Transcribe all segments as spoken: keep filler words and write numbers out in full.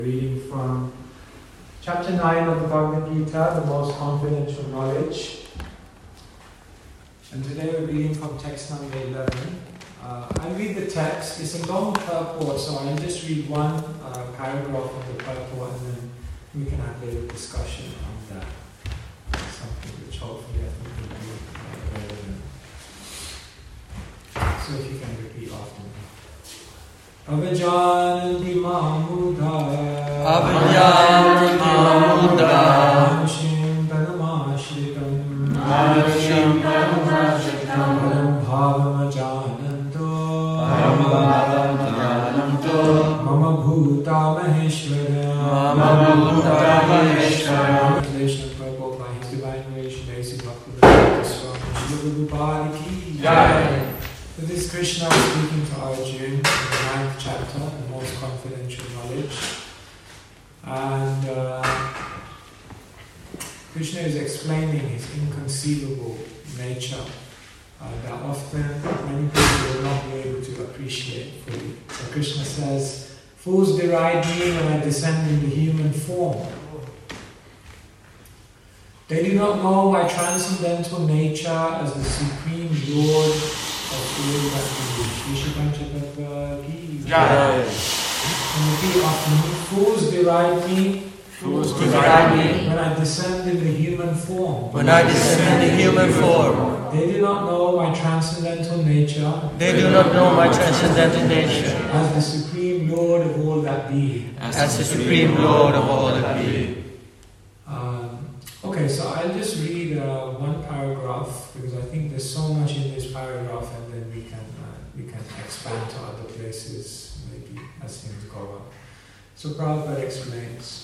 Reading from chapter nine of the Bhagavad Gita, the most confidential knowledge. And today we're reading from text number eleven. Uh, I'll read the text. It's a long purport, so I'll just read one uh, paragraph of the purport and then we can have a little discussion on that. Something which hopefully I think will be relevant. So if you can repeat after me. Avajanti Mahmuda Avajanti Mahmuda Manashim Tanamashritam Manashim Tanamashritam Param Bhavam Ajananto Param Bhavam Ajananto Mama Bhuta Maheshwara Mama Bhuta Maheshwara. Translation of Prabhupada by His Divine Grace Basic Bhaktivedanta Swami Srila Prabhupada Ki Jai. So this is Krishna speaking to Arjuna in the ninth chapter, the most confidential knowledge. And uh, Krishna is explaining his inconceivable nature uh, that often many people will not be able to appreciate fully. So Krishna says, "Fools deride me when I descend in the human form. They do not know my transcendental nature as the Supreme Lord of all that is." Jai. And repeat after me. Fools deride me. Fools deride me when I descend in the human form. when I descend in the human form. They do not know my transcendental nature. They do not know my transcendental nature as the Supreme Lord of all that be. as the Supreme Lord of all that be. Um, okay, so I'll just read uh, one paragraph because I think there's so much in this paragraph, and then we can uh, we can expand to other places maybe as things go on. So Prabhupada explains.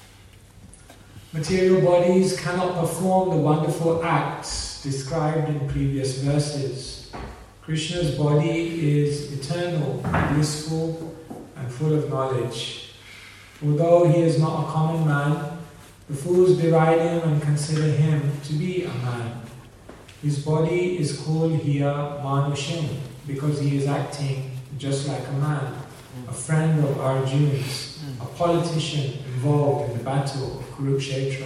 Material bodies cannot perform the wonderful acts described in previous verses. Krishna's body is eternal, blissful, and full of knowledge. Although he is not a common man, the fools deride him and consider him to be a man. His body is called here Manushim because he is acting just like a man, a friend of Arjuna's, a politician involved in the battle of Kurukshetra.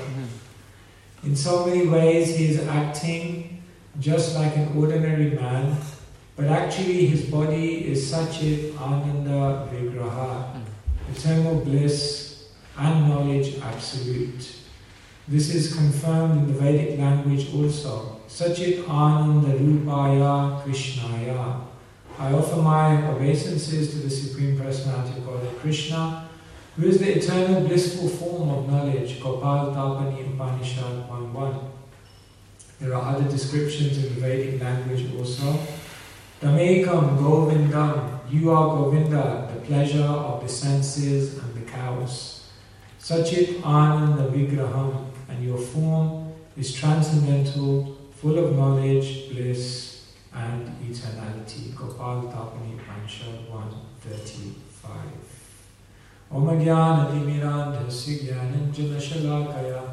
In so many ways he is acting just like an ordinary man, but actually his body is Satchit Ananda Vigraha, eternal bliss and knowledge absolute. This is confirmed in the Vedic language also. Satchit Ananda Rupaya Krishnaya. I offer my obeisances to the Supreme Personality of Godhead Krishna, who is the eternal blissful form of knowledge. Gopal Tapani Upanishad one one. There are other descriptions in the Vedic language also. Tamekam Govindam. You are Govinda, the pleasure of the senses and the cows. Satchit Ananda Vigraham. And your form is transcendental, full of knowledge, bliss, and eternality. Gopal Tapani Upanishad one thirty-five. Om Jnana Timirandhasya Jnananjana Shalakaya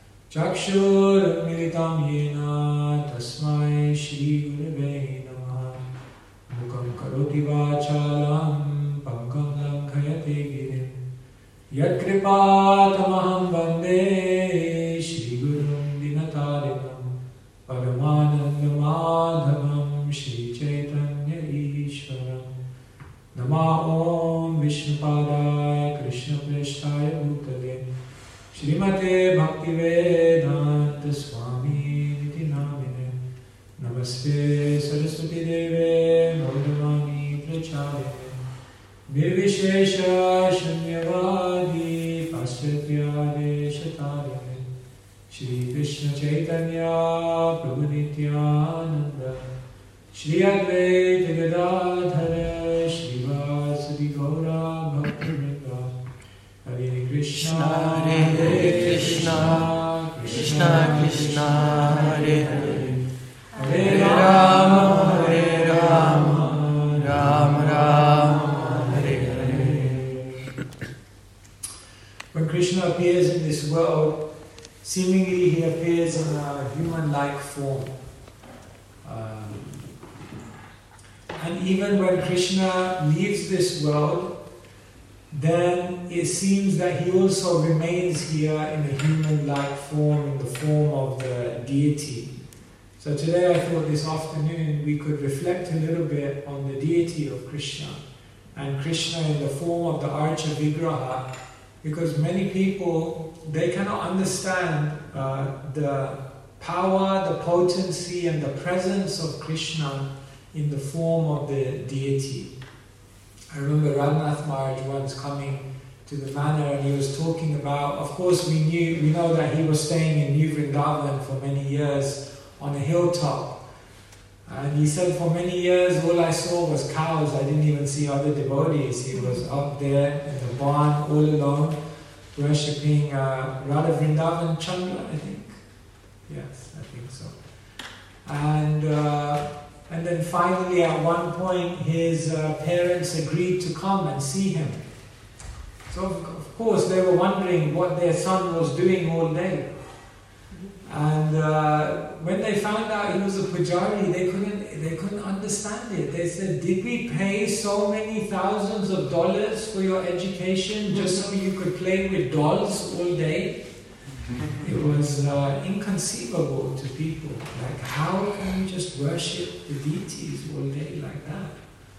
Chakshur Militam Yena Tasmai Shri Gurave Namaha Mukam Karoti Vachalam Pankam Lankhayate Girim Yat Kripatamaham Vande Shri Gurum Dinatarinam Paramananda Madhavam Shri Chaitanya Ishwaram Nama Om Vishnupada Krishna Presthaya Bhutale Shrimate Bhaktivedanta Swami Niti Namine Namaste Saraswati Deve Naudamani Prachayane Nirvishesha Shunyavadi Paschatya Deshatarine Shri Krishna Chaitanya Prabhu Nityananda Shri Advaita Gadadhara Shri Vasadi Gaura Bhaktivinoda Hare Krishna Hare Krishna Krishna Krishna Hare Hare Hare Rama Hare Rama Rama Rama Hare Hare. When Krishna appears in this world, seemingly he appears in a human-like form. Um, and even when Krishna leaves this world, then it seems that he also remains here in a human-like form, in the form of the deity. So today I thought this afternoon we could reflect a little bit on the deity of Krishna, and Krishna in the form of the Archa Vigraha, because many people, they cannot understand uh, the power, the potency and the presence of Krishna in the form of the deity. I remember Raghunath Maharaj once coming to the manor and he was talking about, of course we knew, we know that he was staying in New Vrindavan for many years on a hilltop. And he said for many years all I saw was cows, I didn't even see other devotees. He was up there in the barn all alone, worshipping uh, Radha Vrindavan Chandra, I think. Yes, I think so. And uh, and then finally at one point his uh, parents agreed to come and see him. So of course they were wondering what their son was doing all day. And uh, when they found out he was a pujari, they couldn't they couldn't understand it. They said, did we pay so many thousands of dollars for your education just so you could play with dolls all day? It was uh, inconceivable to people. Like, how can you just worship the deities all day like that?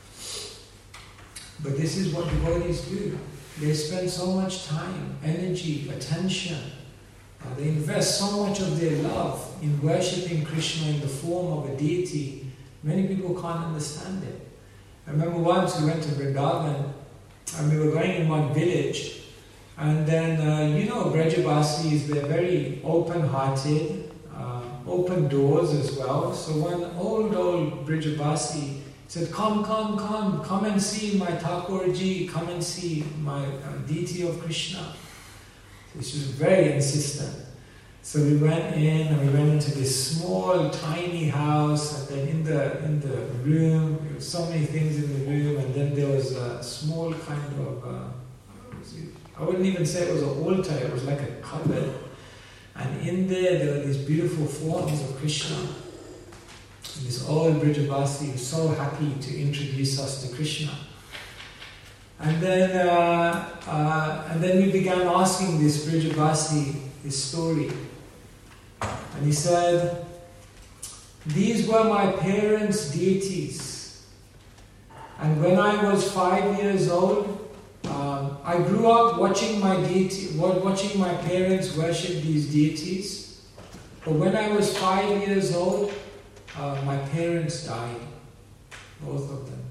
But this is what devotees do. They spend so much time, energy, attention. Uh, they invest so much of their love in worshipping Krishna in the form of a deity. Many people can't understand it. I remember once we went to Vrindavan and we were going in one village. And then, uh, you know, Brajabasis, they're very open-hearted, uh, open doors as well. So one old, old Brajabasi said, come, come, come, come and see my Thakurji, come and see my uh, deity of Krishna. So she was very insistent. So we went in and we went into this small, tiny house, and then in the, in the room, there were so many things in the room, and then there was a small kind of... Uh, I wouldn't even say it was an altar, it was like a cupboard. And in there, there were these beautiful forms of Krishna. And this old Brajabasi was so happy to introduce us to Krishna. And then, uh, uh, and then we began asking this Brajabasi his story. And he said, these were my parents' deities. And when I was five years old, Um, I grew up watching my deity, watching my parents worship these deities. But when I was five years old, uh, my parents died, both of them.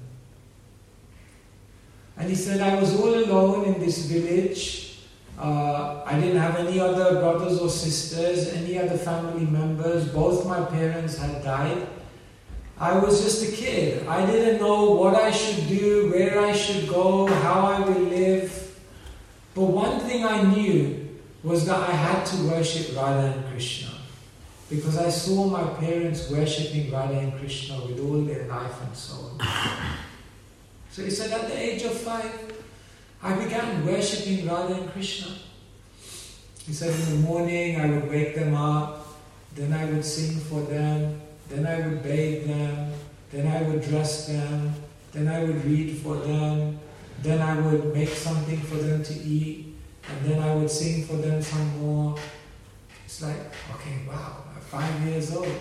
And he said, I was all alone in this village. Uh, I didn't have any other brothers or sisters, any other family members. Both my parents had died. I was just a kid. I didn't know what I should do, where I should go, how I would live. But one thing I knew was that I had to worship Radha and Krishna, because I saw my parents worshipping Radha and Krishna with all their life and soul. So he said, at the age of five, I began worshipping Radha and Krishna. He said, in the morning I would wake them up, then I would sing for them, then I would bathe them, then I would dress them, then I would read for them, then I would make something for them to eat, and then I would sing for them some more. It's like, okay, wow, I'm five years old.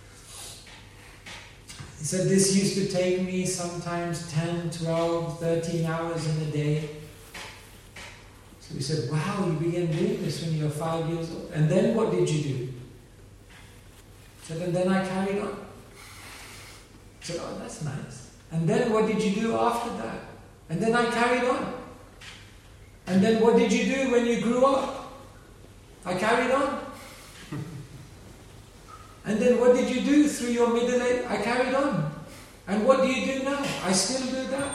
He said this used to take me sometimes ten, twelve, thirteen hours in a day. So he said, wow, you began doing this when you were five years old. And then what did you do? And then I carried on. I said, oh, that's nice. And then what did you do after that? And then I carried on. And then what did you do when you grew up? I carried on. And then what did you do through your middle age? I carried on. And what do you do now? I still do that.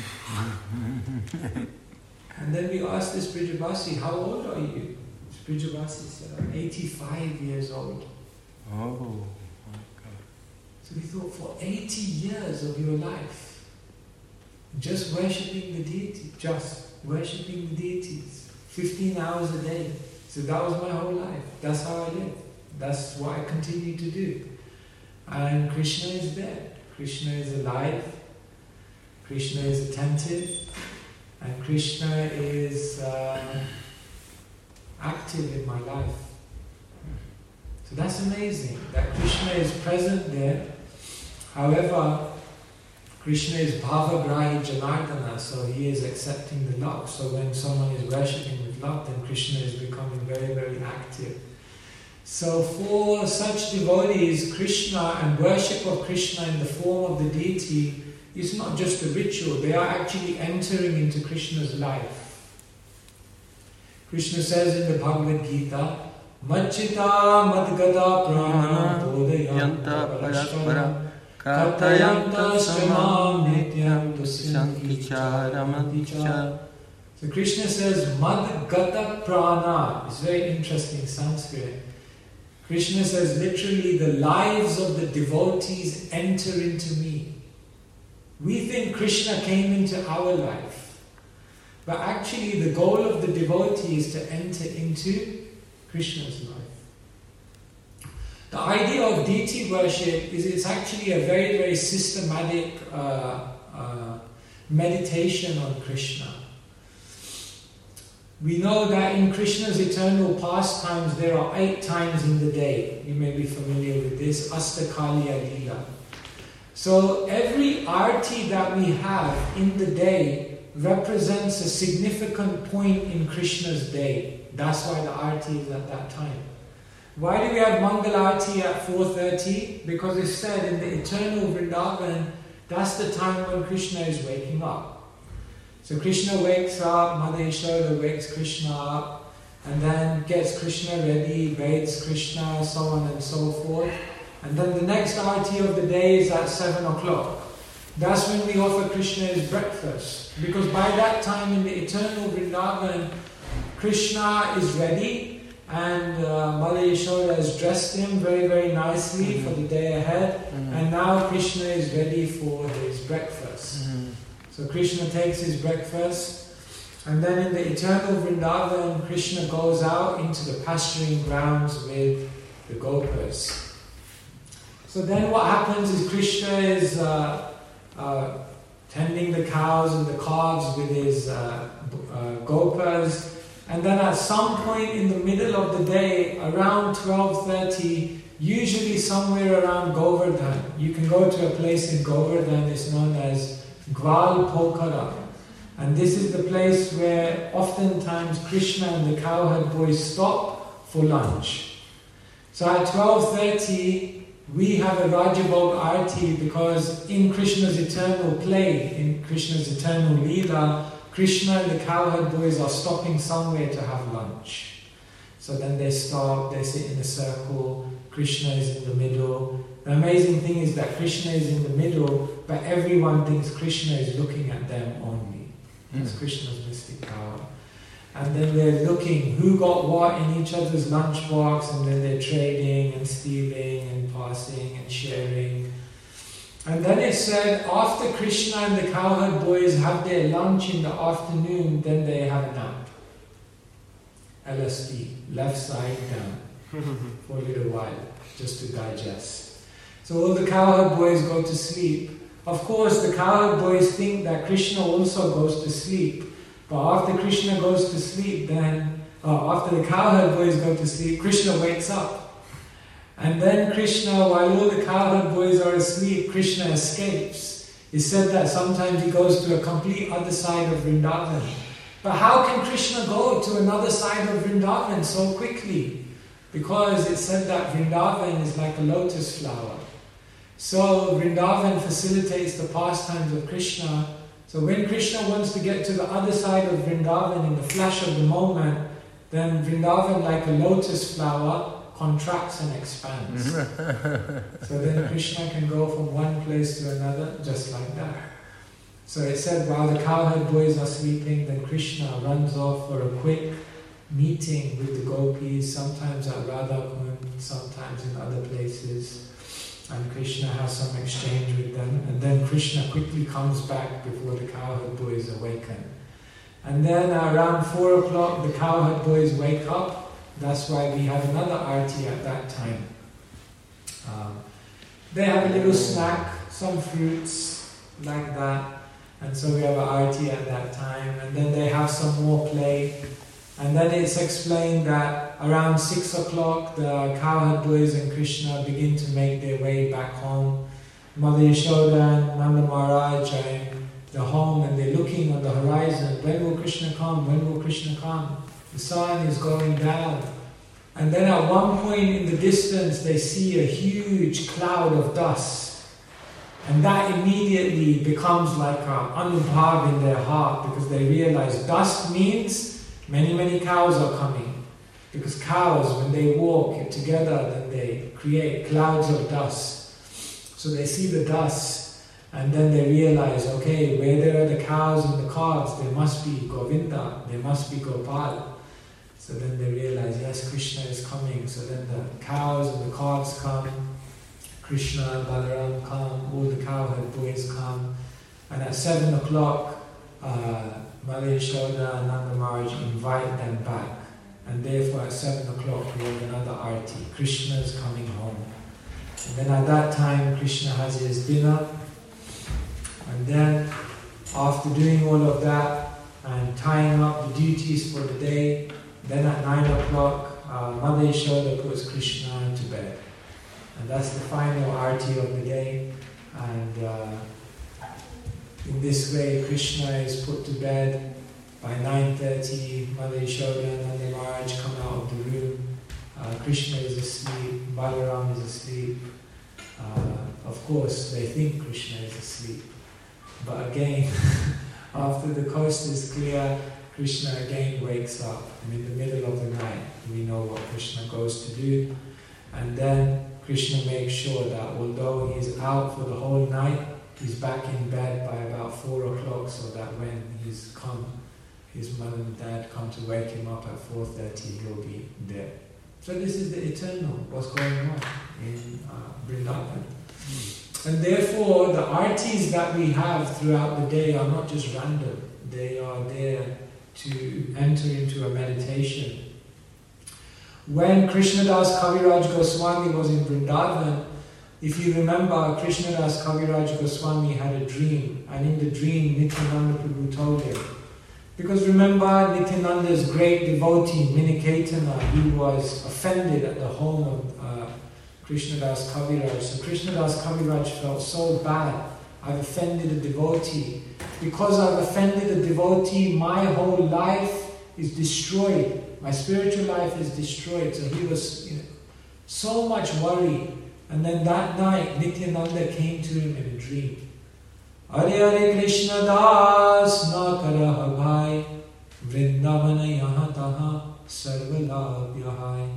And then we asked this Brajabasi, how old are you? This Brajabasi said, I'm eighty-five years old. Oh, my God. So we thought, for eighty years of your life, just worshipping the deity, just worshipping the deities, fifteen hours a day. So that was my whole life. That's how I live. That's what I continue to do. And Krishna is there. Krishna is alive. Krishna is attentive. and Krishna is uh, active in my life. So that's amazing, that Krishna is present there. However, Krishna is Bhavagrahi Janardana, so he is accepting the love. So when someone is worshipping with love, then Krishna is becoming very, very active. So for such devotees, Krishna and worship of Krishna in the form of the deity is not just a ritual, they are actually entering into Krishna's life. Krishna says in the Bhagavad Gita, Machita madgada prana bodayanta parasparam katayanta samam nityam dusyanti charamati cha. So Krishna says madgata prana. It's very interesting Sanskrit. Krishna says literally the lives of the devotees enter into me. We think Krishna came into our life, but actually the goal of the devotee is to enter into Krishna's life. The idea of deity worship is it's actually a very, very systematic uh, uh, meditation on Krishna. We know that in Krishna's eternal pastimes there are eight times in the day. You may be familiar with this, Astakaliya Leela. So every arti that we have in the day represents a significant point in Krishna's day. That's why the arti is at that time. Why do we have Mangal Arti at four thirty? Because it's said in the eternal Vrindavan, that's the time when Krishna is waking up. So Krishna wakes up, Mother Yashoda wakes Krishna up, and then gets Krishna ready, bathes Krishna, so on and so forth. And then the next arti of the day is at seven o'clock. That's when we offer Krishna his breakfast. Because by that time in the eternal Vrindavan, Krishna is ready, and uh, Mother Yashoda has dressed him very, very nicely mm-hmm. for the day ahead. Mm-hmm. And now Krishna is ready for his breakfast. Mm-hmm. So Krishna takes his breakfast, and then in the eternal Vrindavan, Krishna goes out into the pasturing grounds with the gopas. So then what happens is Krishna is uh, uh, tending the cows and the calves with his uh, uh, gopas, and then at some point in the middle of the day, around twelve thirty, usually somewhere around Govardhan, you can go to a place in Govardhan, it's known as Gwal Pokara. And this is the place where oftentimes Krishna and the cowherd boys stop for lunch. So at twelve thirty, we have a Rajabhog Arti because in Krishna's eternal play, in Krishna's eternal Leela, Krishna and the cowherd boys are stopping somewhere to have lunch. So then they stop, they sit in a circle, Krishna is in the middle. The amazing thing is that Krishna is in the middle, but everyone thinks Krishna is looking at them only. That's mm. Krishna's mystic power. And then they're looking who got what in each other's lunchbox, and then they're trading and stealing and passing and sharing. And then it said, after Krishna and the cowherd boys have their lunch in the afternoon, then they have a nap. L S D, left side down, for a little while, just to digest. So all the cowherd boys go to sleep. Of course, the cowherd boys think that Krishna also goes to sleep. But after Krishna goes to sleep, then, uh, after the cowherd boys go to sleep, Krishna wakes up. And then Krishna, while all the cowherd boys are asleep, Krishna escapes. It's said that sometimes he goes to a complete other side of Vrindavan. But how can Krishna go to another side of Vrindavan so quickly? Because it's said that Vrindavan is like a lotus flower. So Vrindavan facilitates the pastimes of Krishna. So when Krishna wants to get to the other side of Vrindavan in the flash of the moment, then Vrindavan, like a lotus flower, contracts and expands. So then Krishna can go from one place to another just like that. So it said while the cowherd boys are sleeping, then Krishna runs off for a quick meeting with the gopis, sometimes at Radha-Kund, sometimes in other places. And Krishna has some exchange with them, and then Krishna quickly comes back before the cowherd boys awaken. And then around four o'clock the cowherd boys wake up. That's why we have another arti at that time. Um, they have a little snack, some fruits, like that. And so we have an arti at that time, and then they have some more play. And then it's explained that around six o'clock the cowherd boys and Krishna begin to make their way back home. Mother Yashoda and Nanda Maharaj are in the home and they're looking on the horizon. When will Krishna come? When will Krishna come? The sun is going down. And then at one point in the distance they see a huge cloud of dust. And that immediately becomes like an anubhav in their heart, because they realize dust means many, many cows are coming. Because cows, when they walk together, then they create clouds of dust. So they see the dust, and then they realize, okay, where there are the cows and the calves, there must be Govinda, there must be Gopal. So then they realize, yes, Krishna is coming. So then the cows and the calves come, Krishna and Balaram come, all the cowherd boys come, and at seven o'clock, uh, Mother Yashoda and Nanda Maharaj invite them back, and therefore at seven o'clock we have another arti. Krishna is coming home. And then at that time Krishna has his dinner, and then after doing all of that and tying up the duties for the day, then at nine o'clock uh, Mother Yashoda puts Krishna to bed. And that's the final arti of the day. And uh, in this way, Krishna is put to bed. By nine thirty, Mother Yashoda and Nanda Maharaj come out of the room. Uh, Krishna is asleep, Balaram is asleep. Uh, of course, they think Krishna is asleep. But again, after the coast is clear, Krishna again wakes up. And in the middle of the night, we know what Krishna goes to do. And then Krishna makes sure that although he's out for the whole night, he's back in bed by about four o'clock, so that when he's come, his mother and dad come to wake him up at four thirty, he'll be there. So this is the eternal, what's going on in uh, Vrindavan. Mm. And therefore, the artis that we have throughout the day are not just random. They are there to enter into a meditation. When Krishnadas Kaviraj Goswami was in Vrindavan, if you remember, Krishnadas Kaviraj Goswami had a dream, and in the dream Nityananda Prabhu told him. Because remember, Nityananda's great devotee, Miniketana, he was offended at the home of uh, Krishnadas Kaviraj. So Krishnadas Kaviraj felt so bad, I've offended a devotee. Because I've offended a devotee, my whole life is destroyed. My spiritual life is destroyed. So he was, you know, so much worry. And then that night, Nityananda came to him in a dream. Hare Hare Krishna Das na karaha bhai, Vrindavana yaha taha sarva labhyahai.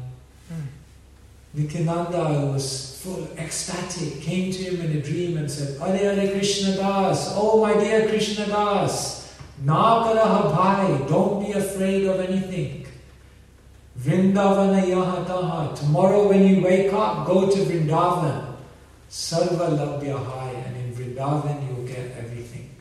Nityananda was full, ecstatic, came to him in a dream and said, Hare Hare Krishna Das, oh my dear Krishna Das, na karaha bhai, don't be afraid of anything. Vrindavana yahataha. Tomorrow when you wake up, go to Vrindavan. Sarva labhyahai. And in Vrindavan you will get everything.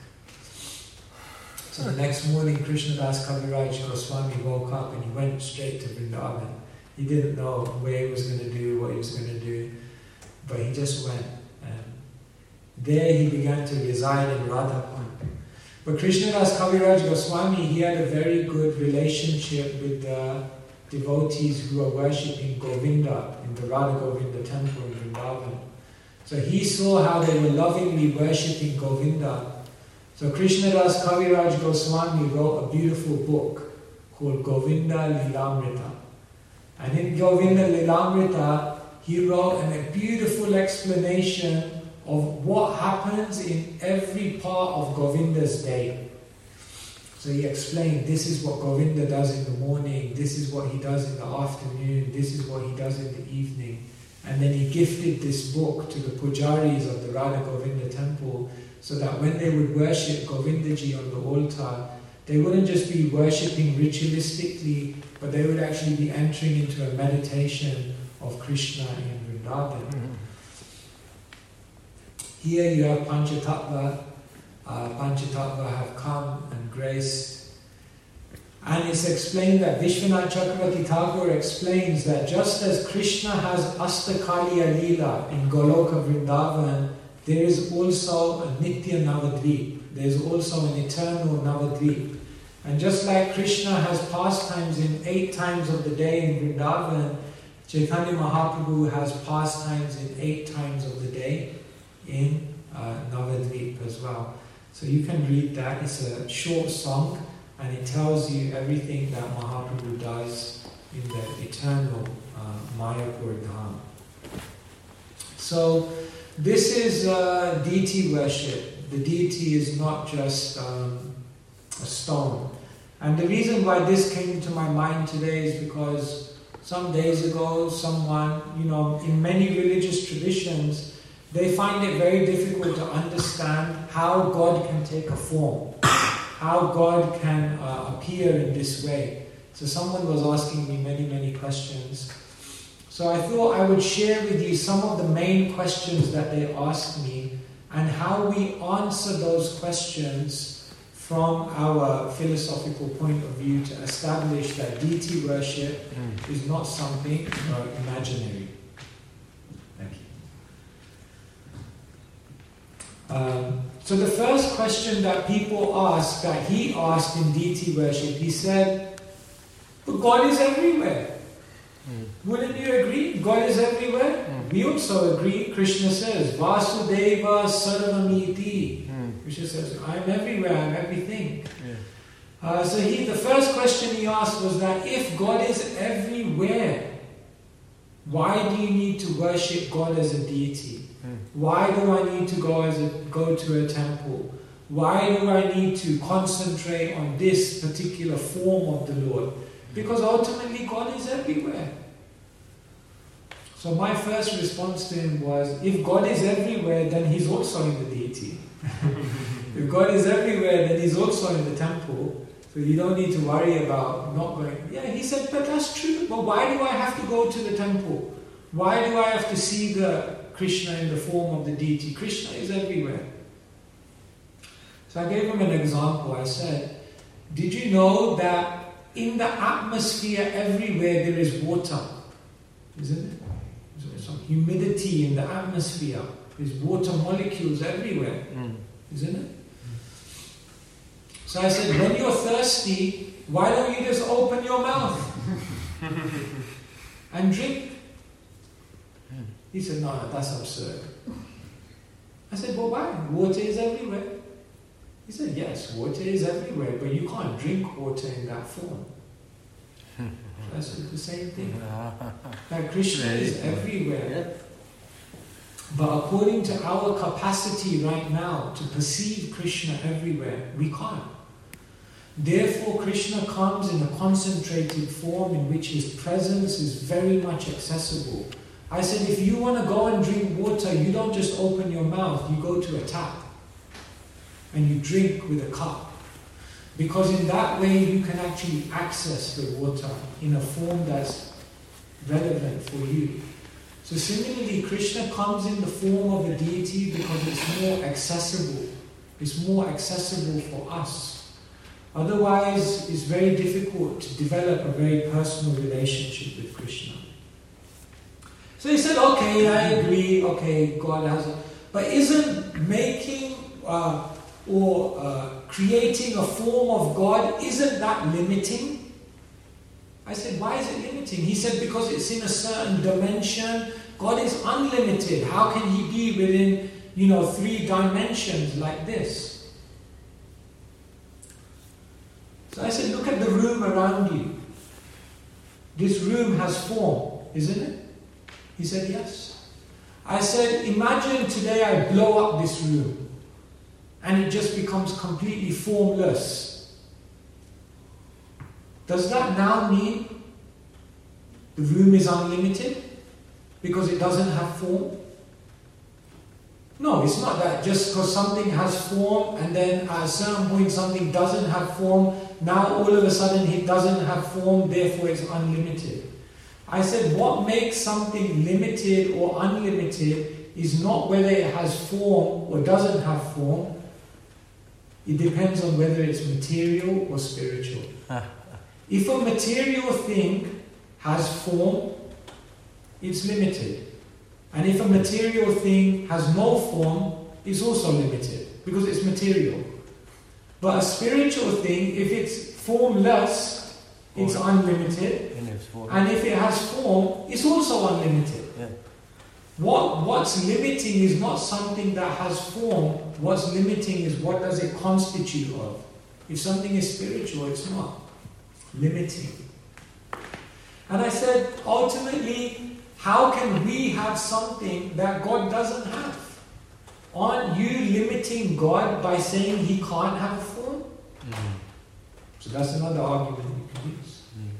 So the next morning Krishnadas Kaviraj Goswami woke up and he went straight to Vrindavan. He didn't know where he was going to do, what he was going to do. But he just went. And there he began to reside in Radhakund. But Krishnadas Kaviraj Goswami, he had a very good relationship with the devotees who are worshipping Govinda in the Radha Govinda temple in Vrindavan. So he saw how they were lovingly worshipping Govinda. So Krishnadas Kaviraj Goswami wrote a beautiful book called Govinda Lilamrita. And in Govinda Lilamrita, he wrote a beautiful explanation of what happens in every part of Govinda's day. So he explained, this is what Govinda does in the morning, this is what he does in the afternoon, this is what he does in the evening. And then he gifted this book to the pujaris of the Radha Govinda temple, so that when they would worship Govindaji on the altar, they wouldn't just be worshipping ritualistically, but they would actually be entering into a meditation of Krishna in Vrindavan. Mm-hmm. Here you have Panchatattva. Uh, Panchatattva have come and graced. And it's explained that Vishwanath Chakravarti Thakur explains that just as Krishna has Astakaliya Leela in Goloka Vrindavan, there is also a Nitya Navadvip. there's also an eternal Navadvip. And just like Krishna has pastimes in eight times of the day in Vrindavan, Chaitanya Mahaprabhu has pastimes in eight times of the day in uh, Navadvip as well. So you can read that. It's a short song and it tells you everything that Mahaprabhu does in the eternal uh, Mayapur Dham. So this is uh, deity worship. The deity is not just um, a stone. And the reason why this came to my mind today is because some days ago someone, you know, in many religious traditions, they find it very difficult to understand how God can take a form, how God can uh, appear in this way. So someone was asking me many, many questions. So I thought I would share with you some of the main questions that they asked me and how we answer those questions from our philosophical point of view to establish that deity worship mm. is not something uh, imaginary. Thank you. Um, so the first question that people ask, that he asked in deity worship, he said, but God is everywhere. Mm. Wouldn't you agree? God is everywhere? Mm. We also agree. Krishna says, Vasudeva Sarvamiti. Mm. Krishna says, I'm everywhere, I'm everything. Yeah. Uh, so he, the first question he asked was that if God is everywhere, why do you need to worship God as a deity? Mm. Why do I need to go as a, go to a temple? Why do I need to concentrate on this particular form of the Lord? Because ultimately God is everywhere. So my first response to him was, if God is everywhere, then he's also in the deity. If God is everywhere, then he's also in the temple. So you don't need to worry about not going. Yeah, he said, but that's true. But why do I have to go to the temple? Why do I have to see the Krishna in the form of the deity? Krishna is everywhere. So I gave him an example. I said, did you know that in the atmosphere everywhere there is water? Isn't it? There's some humidity in the atmosphere. There's water molecules everywhere. Mm. Isn't it? So I said, when you're thirsty, why don't you just open your mouth and drink? He said, no, no, that's absurd. I said, well, why? Water is everywhere. He said, yes, water is everywhere, but you can't drink water in that form. I said, the same thing. That Krishna is everywhere. But according to our capacity right now to perceive Krishna everywhere, we can't. Therefore, Krishna comes in a concentrated form in which his presence is very much accessible. I said, if you want to go and drink water, you don't just open your mouth, you go to a tap and you drink with a cup. Because in that way you can actually access the water in a form that's relevant for you. So similarly, Krishna comes in the form of a deity because it's more accessible. It's more accessible for us. Otherwise, it's very difficult to develop a very personal relationship with Krishna. So he said, okay, I agree, okay, God has a... But isn't making uh, or uh, creating a form of God, isn't that limiting? I said, why is it limiting? He said, because it's in a certain dimension. God is unlimited. How can he be within, you know, three dimensions like this? So I said, look at the room around you. This room has form, isn't it? He said, yes. I said, imagine today I blow up this room and it just becomes completely formless. Does that now mean the room is unlimited because it doesn't have form? No, it's not that just because something has form and then at a certain point something doesn't have form, now all of a sudden it doesn't have form, therefore it's unlimited. I said, what makes something limited or unlimited is not whether it has form or doesn't have form. It depends on whether it's material or spiritual. If a material thing has form, it's limited. And if a material thing has no form, it's also limited because it's material. But a spiritual thing, if it's formless, it's unlimited. And if it has form, it's also unlimited. Yeah. What What's limiting is not something that has form. What's limiting is what does it constitute of. If something is spiritual, it's not limiting. And I said, ultimately, how can we have something that God doesn't have? Aren't you limiting God by saying He can't have a form? Mm-hmm. So that's another argument you can use. Mm-hmm.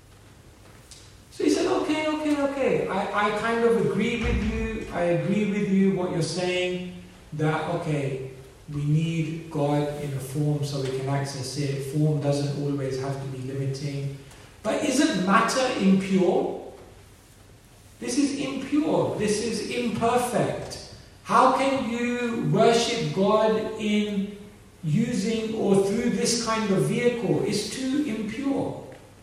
So he said, okay, okay, okay. I, I kind of agree with you. I agree with you what you're saying. That, okay, we need God in a form so we can access it. Form doesn't always have to be limiting. But isn't matter impure? This is impure. This is imperfect. How can you worship God in using or through this kind of vehicle? It's too impure.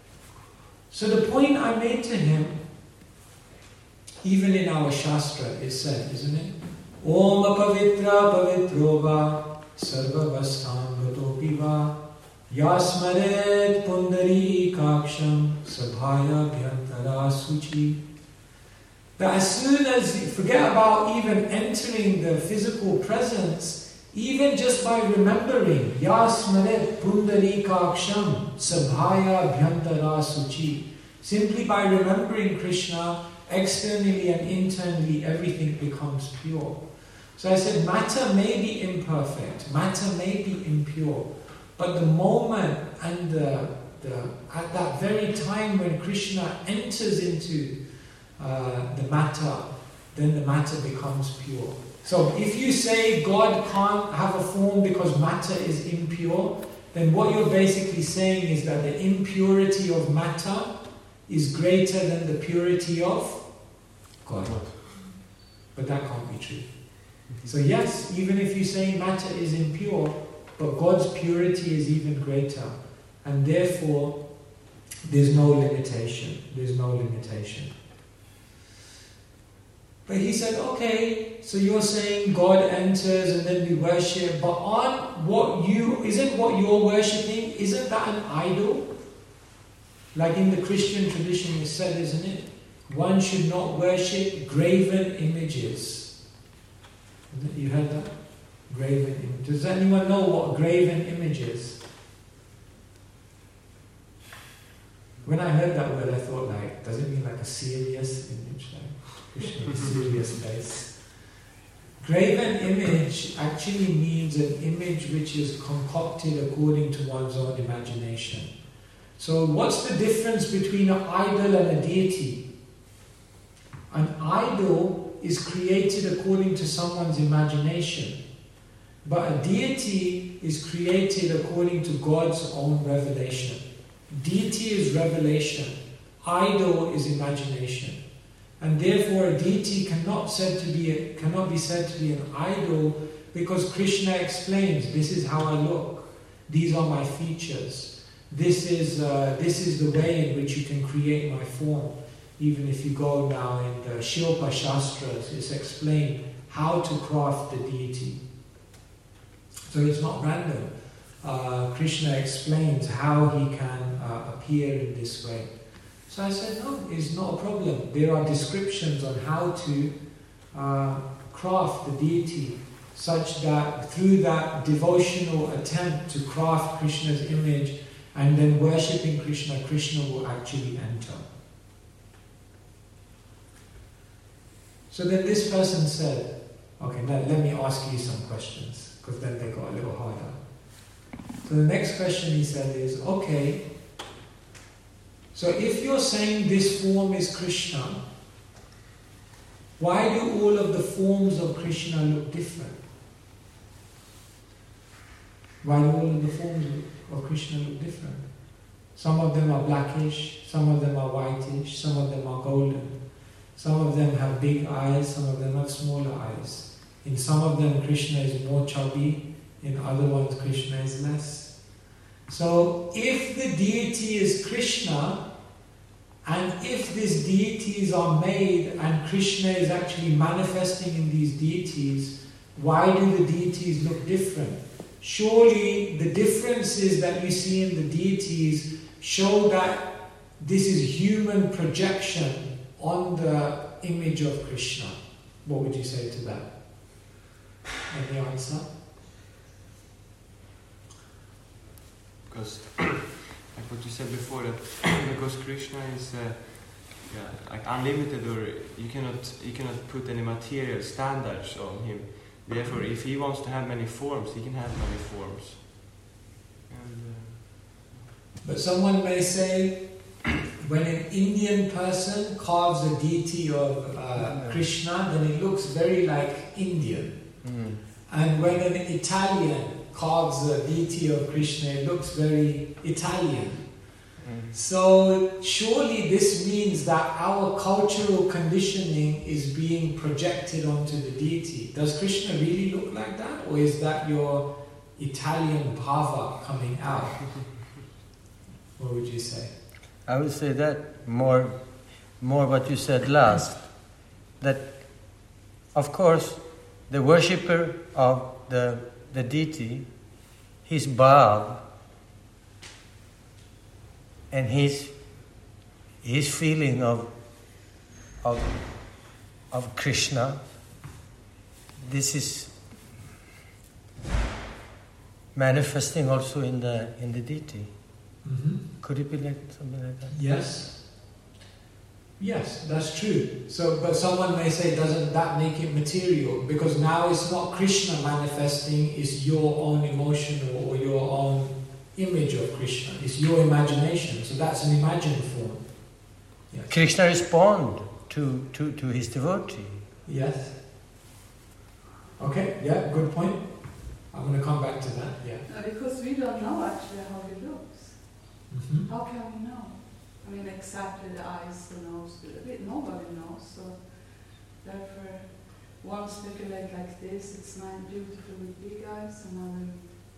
So the point I made to him, even in our Shastra, it said, isn't it? Om apavitra pavitrova sarvavastham gatopiva yasmaret pundari kaksham sabhaya bhyantara suchi. That as soon as you forget about even entering the physical presence, even just by remembering Yasmaret Pundarikaksham Sabhaya Bhyantara Suchi, simply by remembering Krishna, externally and internally everything becomes pure. So I said, matter may be imperfect, matter may be impure, but the moment and the, the at that very time when Krishna enters into Uh, the matter, then the matter becomes pure. So if you say God can't have a form because matter is impure, then what you're basically saying is that the impurity of matter is greater than the purity of God. But that can't be true. So yes, even if you say matter is impure, but God's purity is even greater, and therefore there's no limitation. There's no limitation. But he said, okay, so you're saying God enters and then we worship, but aren't what you, isn't what you're worshipping, isn't that an idol? Like in the Christian tradition is said, isn't it? One should not worship graven images. You heard that? Graven images. Does anyone know what graven image is? When I heard that word, I thought, like, does it mean like a serious image? Like, Krishna, serious face. Graven image actually means an image which is concocted according to one's own imagination. So what's the difference between an idol and a deity? An idol is created according to someone's imagination, but a deity is created according to God's own revelation. Deity is revelation, idol is imagination. And therefore a deity cannot said to be a, cannot be said to be an idol, because Krishna explains, this is how I look, these are my features, this is uh, this is the way in which you can create my form. Even if you go now in the Shilpa Shastras, it's explained how to craft the deity. So it's not random. Uh, Krishna explains how he can uh, appear in this way. So I said, no, it's not a problem. There are descriptions on how to uh, craft the deity such that through that devotional attempt to craft Krishna's image and then worshipping Krishna, Krishna will actually enter. So then this person said, okay, now let me ask you some questions, because then they got a little harder. So the next question he said is, okay, so if you're saying this form is Krishna, why do all of the forms of Krishna look different? Why do all of the forms of Krishna look different? Some of them are blackish, some of them are whitish, some of them are golden. Some of them have big eyes, some of them have smaller eyes. In some of them Krishna is more chubby, in other ones Krishna is less. So if the deity is Krishna, and if these deities are made and Krishna is actually manifesting in these deities, why do the deities look different? surely the differences that you see in the deities show that this is human projection on the image of Krishna. What would you say to that? Any answer? Because, like what you said before, that because Krishna is uh, yeah, like unlimited, or you cannot you cannot put any material standards on him. Therefore, if he wants to have many forms, he can have many forms. And, uh, but someone may say, when an Indian person carves a deity of uh, Krishna, then it looks very like Indian. mm. And when an Italian carves a deity of Krishna, it looks very Italian. Mm. So surely this means that our cultural conditioning is being projected onto the deity. Does Krishna really look like that? Or is that your Italian bhava coming out? What would you say? I would say that more, more what you said last, that of course the worshipper of the, the deity, his bhav and his, his feeling of, of, of Krishna, this is manifesting also in the, in the deity. Mm-hmm. Could it be like something like that? Yes. Yes, that's true. So, but someone may say, doesn't that make it material? Because now it's not Krishna manifesting, it's your own emotional or your own image of Krishna. It's your imagination. So that's an imagined form. Yes. Krishna responds to, to, to his devotee. Yes. Okay, yeah, good point. I'm going to come back to that, yeah. No, because we don't know actually how he looks. Mm-hmm. How can we know? I mean, exactly the eyes, the nose, the bit. Nobody knows. So, therefore, one speculate like this. It's not beautiful with big eyes, another.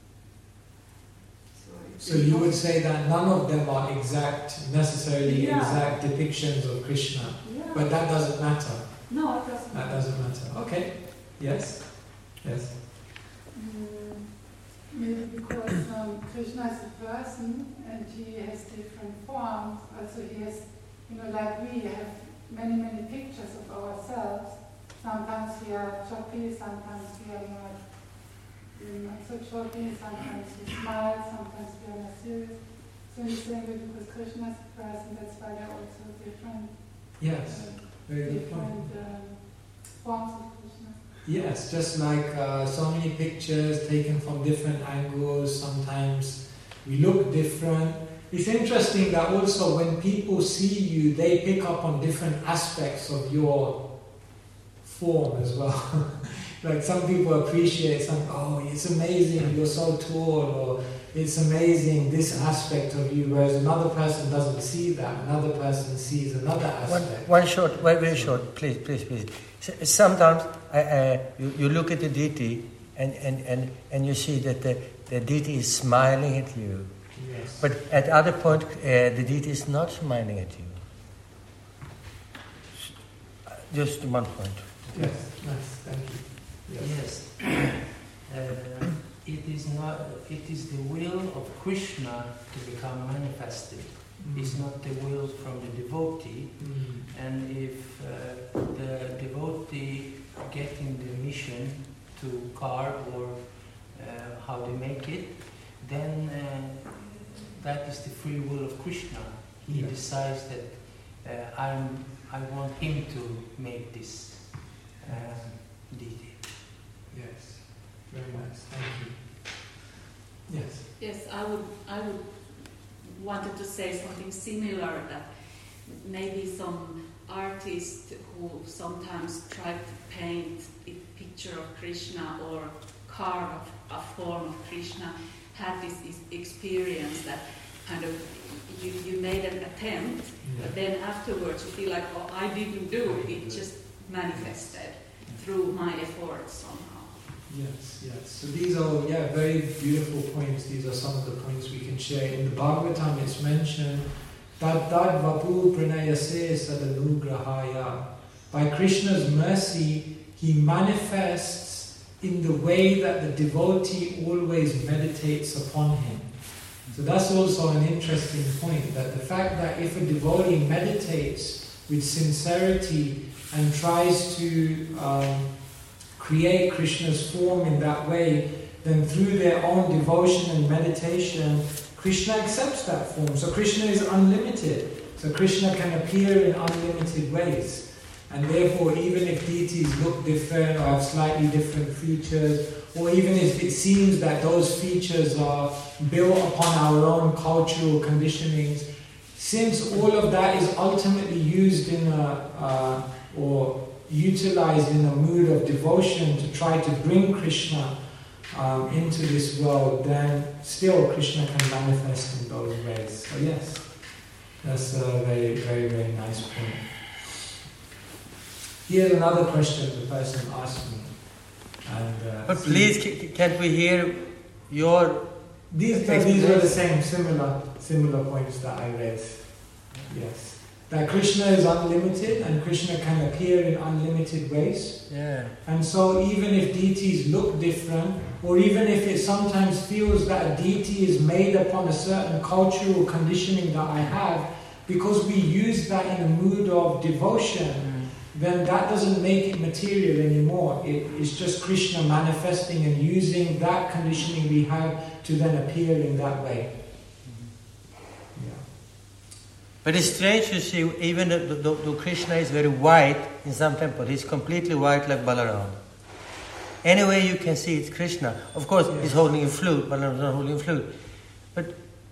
So, So you would say that none of them are exact, necessarily Yeah. exact depictions of Krishna, Yeah. but that doesn't matter. No, it doesn't. That doesn't matter. Okay. Yes. Yes. Mm, maybe because um, Krishna is a person and he has different forms. Also, he has, you know, like we have many, many pictures of ourselves. Sometimes we are choppy, sometimes we are not, not so choppy, sometimes we smile, sometimes we are more serious. So in the same way, because Krishna is a person, that's why there are also different, Yes. uh, Very good point. different um, forms of Krishna. Yes, just like uh, so many pictures taken from different angles, sometimes we look different. It's interesting that also when people see you, they pick up on different aspects of your form as well. Like some people appreciate some, oh, it's amazing, you're so tall, or it's amazing this aspect of you, whereas another person doesn't see that, another person sees another One, aspect. one short, very, very short, please, please, please. S- Sometimes uh, uh, you, you look at the deity and, and, and, and you see that the, the deity is smiling at you. Yes. But at other point, uh, the deity is not smiling at you. Just one point. Yes, nice, thank you. Yes. uh, it is not. It is the will of Krishna to become manifested. Mm. It's not the will from the devotee. Mm. And if uh, the devotee getting the mission to carve or uh, how they make it, then uh, that is the free will of Krishna. He Yes. decides that uh, I'm. I want him to make this uh, deity. Yes, very nice, thank you. Yes. Yes, I would. I would wanted to say something similar. That maybe some artists who sometimes try to paint a picture of Krishna or carve a, a form of Krishna had this is- experience that kind of you, you made an attempt, Yeah. but then afterwards you feel like, oh, I didn't do it. It just manifested through my efforts somehow. Yes, yes. So these are, yeah, very beautiful points. These are some of the points we can share. In the Bhagavatam it's mentioned, Tad tad vapu pranayase sadanugrahaya. By Krishna's mercy, he manifests in the way that the devotee always meditates upon him. So that's also an interesting point, that the fact that if a devotee meditates with sincerity and tries to um, create Krishna's form in that way, then through their own devotion and meditation, Krishna accepts that form. So Krishna is unlimited. So Krishna can appear in unlimited ways. And therefore, even if deities look different or have slightly different features, or even if it seems that those features are built upon our own cultural conditionings, since all of that is ultimately used in a, uh, or utilized in a mood of devotion to try to bring Krishna um, into this world, then still Krishna can manifest in those ways. So yes, that's a very, very, very nice point. Here's another question the person asked me. And, uh, but please, c- can't we hear your... These, no, these were the same, similar, similar points that I raised. Yes. That Krishna is unlimited and Krishna can appear in unlimited ways. Yeah. And so even if deities look different, or even if it sometimes feels that a deity is made upon a certain cultural conditioning that I have, because we use that in a mood of devotion, mm. then that doesn't make it material anymore. It, it's just Krishna manifesting and using that conditioning we have to then appear in that way. But it's strange to see, even though, though Krishna is very white in some temple, he's completely white like Balaram. Anyway, you can see it's Krishna. Of course, yes. He's holding a flute, Balaram is not holding a flute. But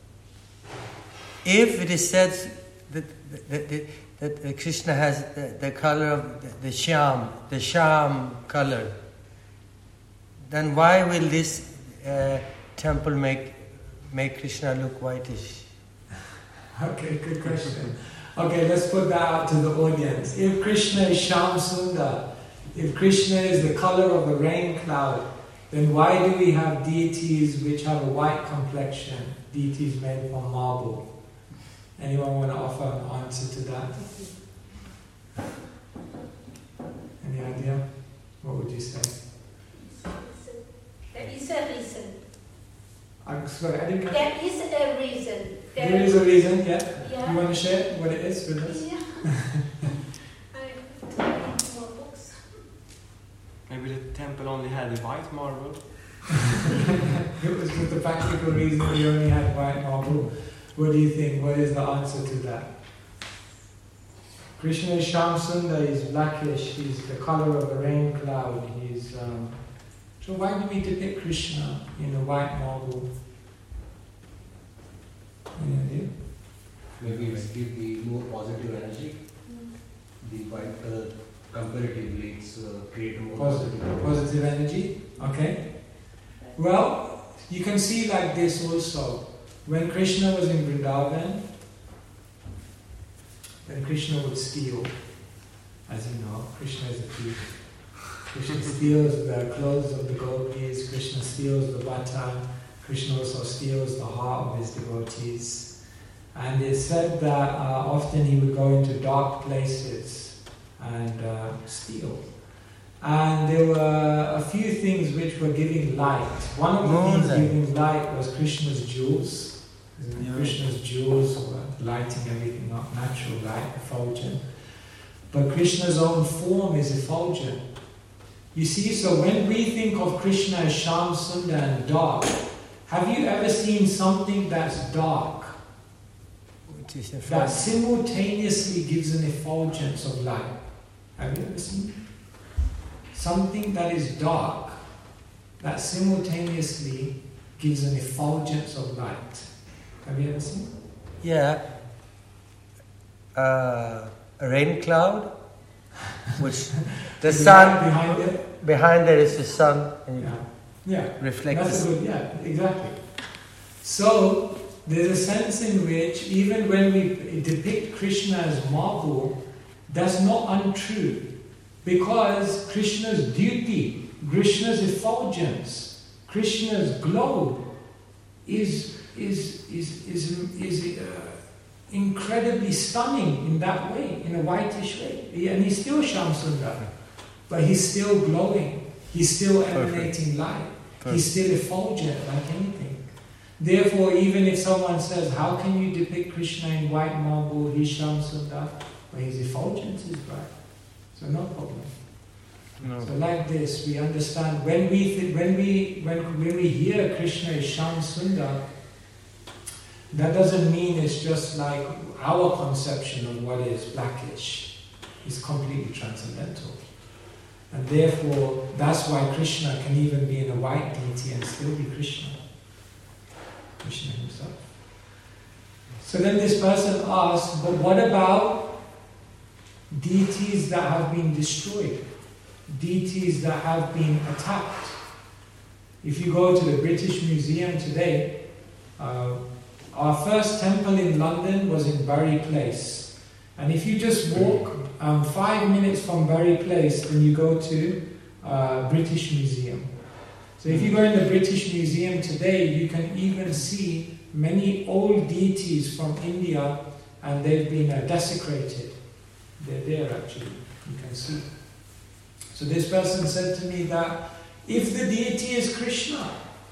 if it is said that, that, that, that Krishna has the, the color of the, the Shyam, the Shyam color, then why will this uh, temple make, make Krishna look whitish? Okay, good question. Okay, let's put that out to the audience. If Krishna is Shyam Sundar, if Krishna is the color of the rain cloud, then why do we have deities which have a white complexion, deities made from marble? Anyone want to offer an answer to that? Any idea? What would you say? There is a reason. I'm sorry, I didn't catch. There is a reason. There, there is a reason, yeah? Yeah. You want to share what it is with us? Yeah. I read more books. Maybe the temple only had a white marble. It was just the practical reason we only had white marble. What do you think? What is the answer to that? Krishna is Shyam Sundar, he's blackish, he's the color of a rain cloud, he's... Um, so why do we depict Krishna in a white marble? Any idea? Maybe it's give the more positive energy. Mm. The white color comparatively it's uh, create more positive, positive, positive energy. Okay. Well, you can see like this also. When Krishna was in Vrindavan, then Krishna would steal. As you know, Krishna is a thief. Krishna steals the clothes of the gopis, Krishna steals the butter, Krishna also steals the heart of his devotees. And it's said that uh, often he would go into dark places and uh, steal. And there were a few things which were giving light. One of the Moon things light. giving light was Krishna's jewels. Yeah. Krishna's jewels were lighting everything up, natural light, effulgent. But Krishna's own form is effulgent. You see, so when we think of Krishna as Shyam Sundar and dark, have you ever seen something that's dark Which is that simultaneously gives an effulgence of light? Have you ever seen something that is dark that simultaneously gives an effulgence of light? Have you ever seen? Yeah. Uh, a rain cloud, which the sun behind it. Behind there is the sun, and you Yeah, yeah. reflect. That's a good. Yeah, exactly. So there's a sense in which even when we depict Krishna as marble, that's not untrue, because Krishna's beauty, Krishna's effulgence, Krishna's glow is is is is is. Uh, incredibly stunning in that way, in a whitish way. And he's still Shyam Sundar, but he's still glowing. He's still Perfect. emanating light. Perfect. He's still effulgent like anything. Therefore, even if someone says, how can you depict Krishna in white marble, he's Shyam Sundar? Well, his effulgence is bright. So no problem. No. So like this, we understand when we th- when we when when we hear Krishna is Shyam Sundar, that doesn't mean it's just like our conception of what is blackish. It's completely transcendental, and therefore that's why Krishna can even be in a white deity and still be Krishna, Krishna himself. So then this person asked, but what about deities that have been destroyed? Deities that have been attacked. If you go to the British Museum today, uh, our first temple in London was in Bury Place. And if you just walk um, five minutes from Bury Place, then you go to uh, British Museum. So if you go in the British Museum today, you can even see many old deities from India, and they've been uh, desecrated. They're there actually, you can see. So this person said to me that if the deity is Krishna,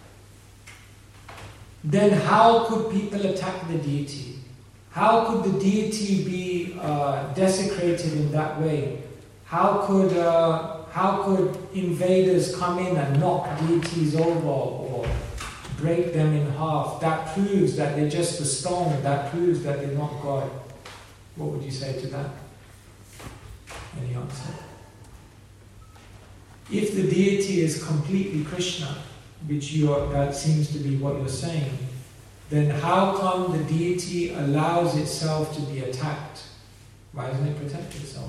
then how could people attack the deity? How could the deity be uh, desecrated in that way? How could uh, how could invaders come in and knock deities over or break them in half? That proves that they're just a stone. That proves that they're not God. What would you say to that? Any answer? If the deity is completely Krishna, which you are, that seems to be what you're saying, then how come the deity allows itself to be attacked? Why doesn't it protect itself?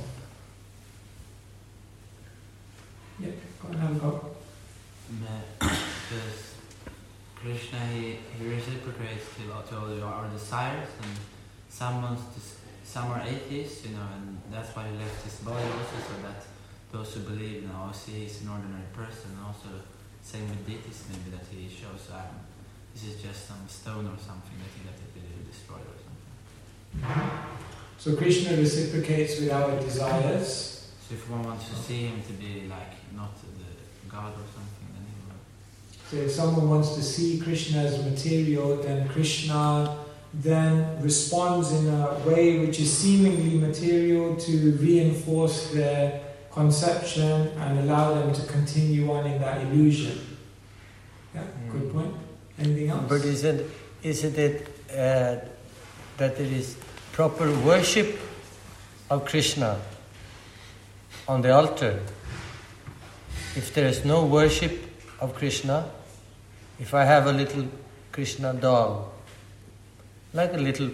Yeah, go and have a go. Because Krishna, he, he reciprocates to, to all your, our desires, and some, wants to, some are atheists, you know, and that's why he left his body also, so that those who believe, you know, see he's an ordinary person. Also, same with deities, maybe, that he shows, um, this is just some stone or something that he let it be destroyed or something. So Krishna reciprocates with our desires. So if one wants to see him to be like not the God or something, then he will. So if someone wants to see Krishna as material, then Krishna then responds in a way which is seemingly material to reinforce their conception and allow them to continue on in that illusion. Yeah, mm. Good point. Anything else? But isn't, isn't it uh, that it is proper worship of Krishna on the altar? If there is no worship of Krishna, if I have a little Krishna doll, like a little,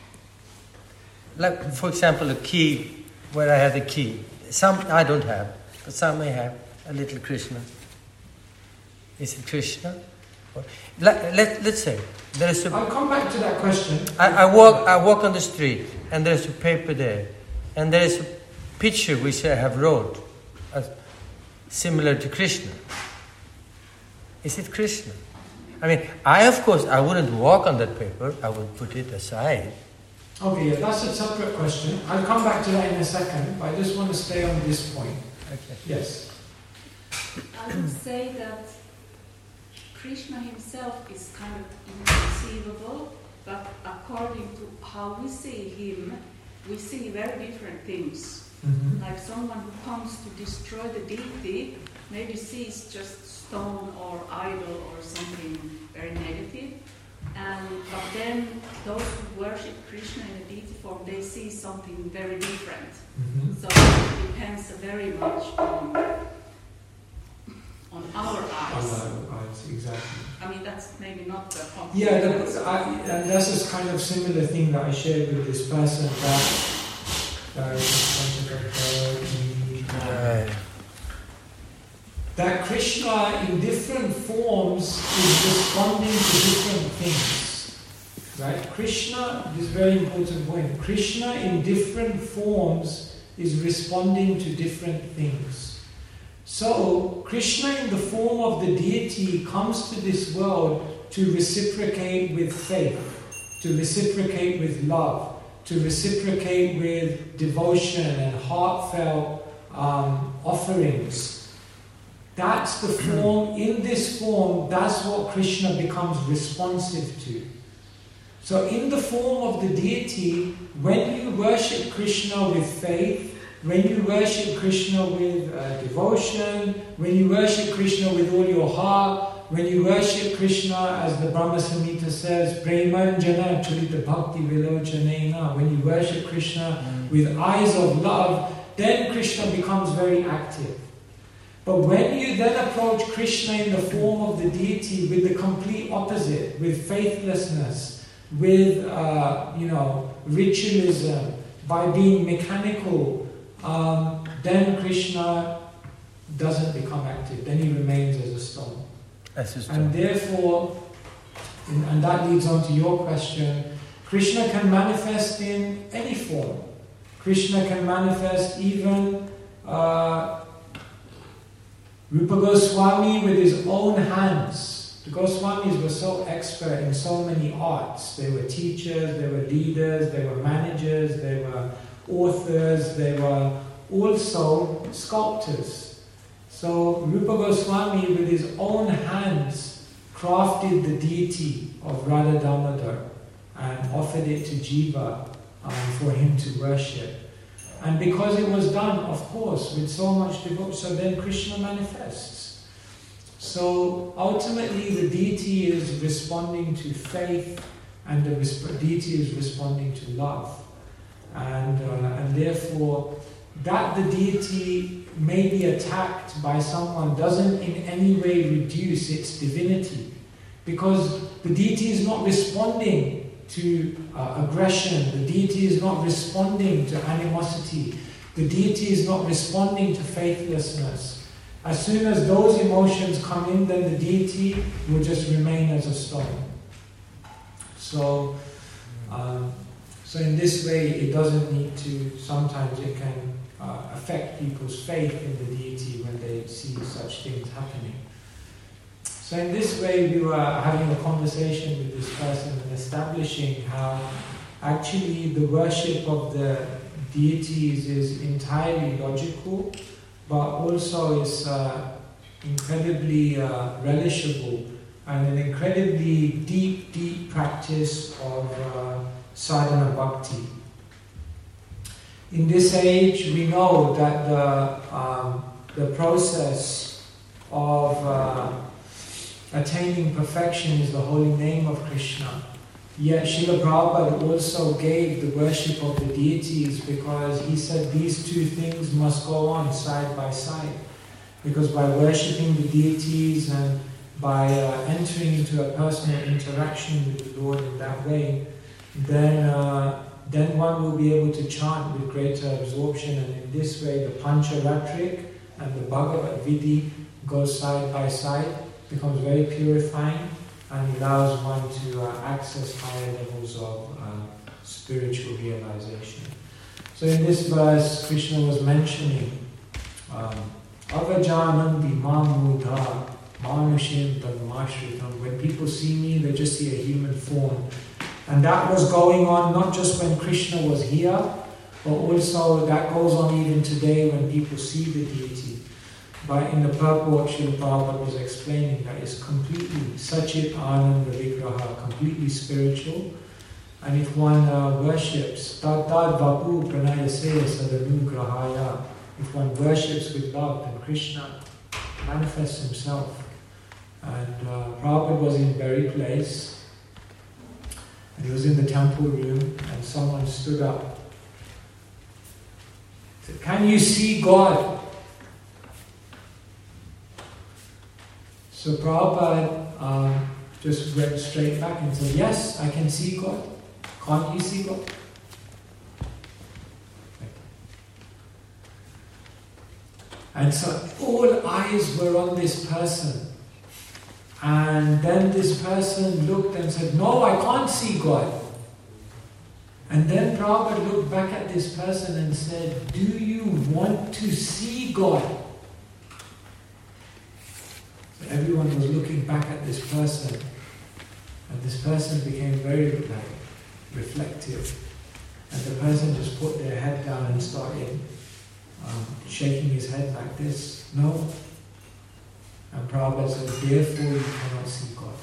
like for example a key, where I have a key. Some I don't have, but some may have a little Krishna. Is it Krishna? Let, let, let's say there is a... I'll come back to that question. I, I walk I walk on the street and there's a paper there, and there is a picture which I have wrote as similar to Krishna. Is it Krishna? I mean, I of course I wouldn't walk on that paper. I would put it aside. Okay, yeah, that's a separate question. I'll come back to that in a second, but I just want to stay on this point. Okay. Yes. I would say that Krishna himself is kind of inconceivable, but according to how we see him, we see very different things. Mm-hmm. Like someone who comes to destroy the deity maybe sees just stone or idol or something very negative. And but then those who worship Krishna in a deity form, they see something very different. Mm-hmm. So it depends very much on on our eyes. On our eyes, exactly. I mean, that's maybe not the complete Yeah, the, answer. I, and that's a kind of similar thing that I shared with this person that. Uh, that Krishna in different forms is responding to different things. Right? Krishna, this is a very important point. Krishna in different forms is responding to different things. So, Krishna in the form of the deity comes to this world to reciprocate with faith, to reciprocate with love, to reciprocate with devotion and heartfelt um, offerings. That's the form, in this form, that's what Krishna becomes responsive to. So in the form of the deity, when you worship Krishna with faith, when you worship Krishna with uh, devotion, when you worship Krishna with all your heart, when you worship Krishna, as the Brahma Samhita says, Premanjana Charita Bhakti Vilochanena, when you worship Krishna mm. with eyes of love, then Krishna becomes very active. But when you then approach Krishna in the form of the deity with the complete opposite, with faithlessness, with uh, you know ritualism, by being mechanical, um, then Krishna doesn't become active. Then he remains as a stone. As a stone. And therefore, and that leads on to your question, Krishna can manifest in any form. Krishna can manifest even uh, Rupa Goswami with his own hands. The Goswamis were so expert in so many arts. They were teachers, they were leaders, they were managers, they were authors, they were also sculptors. So Rupa Goswami with his own hands crafted the deity of Radha Damodar and offered it to Jiva um, for him to worship. And because it was done, of course, with so much devotion, so then Krishna manifests. So ultimately the deity is responding to faith, and the resp- deity is responding to love. And, uh, and therefore, that the deity may be attacked by someone doesn't in any way reduce its divinity. Because the deity is not responding to uh, aggression, the deity is not responding to animosity, the deity is not responding to faithlessness. As soon as those emotions come in, then the deity will just remain as a stone. So, um, so in this way, it doesn't need to, sometimes it can uh, affect people's faith in the deity when they see such things happening. So in this way, we were having a conversation with this person and establishing how actually the worship of the deities is entirely logical, but also is uh, incredibly uh, relishable and an incredibly deep, deep practice of uh, sadhana bhakti. In this age, we know that the, um, the process of uh, attaining perfection is the holy name of Krishna. Yet Srila Prabhupada also gave the worship of the deities because he said these two things must go on side by side. Because by worshipping the deities and by uh, entering into a personal interaction with the Lord in that way, then, uh, then one will be able to chant with greater absorption, and in this way the Pancharatric and the Bhagavad Vidhi go side by side, becomes very purifying and allows one to uh, access higher levels of uh, spiritual realization. So in this verse, Krishna was mentioning Avajanandi mamudha manushim tanmashritam. When people see me, they just see a human form. And that was going on not just when Krishna was here, but also that goes on even today when people see the deity. But in the purport, Srila Prabhupada was explaining that it's completely Sachit Ananda Vigraha, completely spiritual. And if one uh, worships, Tad Tad Vapu Pranayase Sadanu Grahaya, if one worships with love, then Krishna manifests himself. And uh, Prabhupada was in Berry Place, and he was in the temple room, and someone stood up. Said, "Can you see God?" So Prabhupada um, just went straight back and said, "Yes, I can see God. Can't you see God?" And so all eyes were on this person. And then this person looked and said, "No, I can't see God." And then Prabhupada looked back at this person and said, "Do you want to see God?" So everyone was looking back at this person. And this person became very like, reflective. And the person just put their head down and started um, shaking his head like this. "No, Prabhupada said, therefore you cannot see God.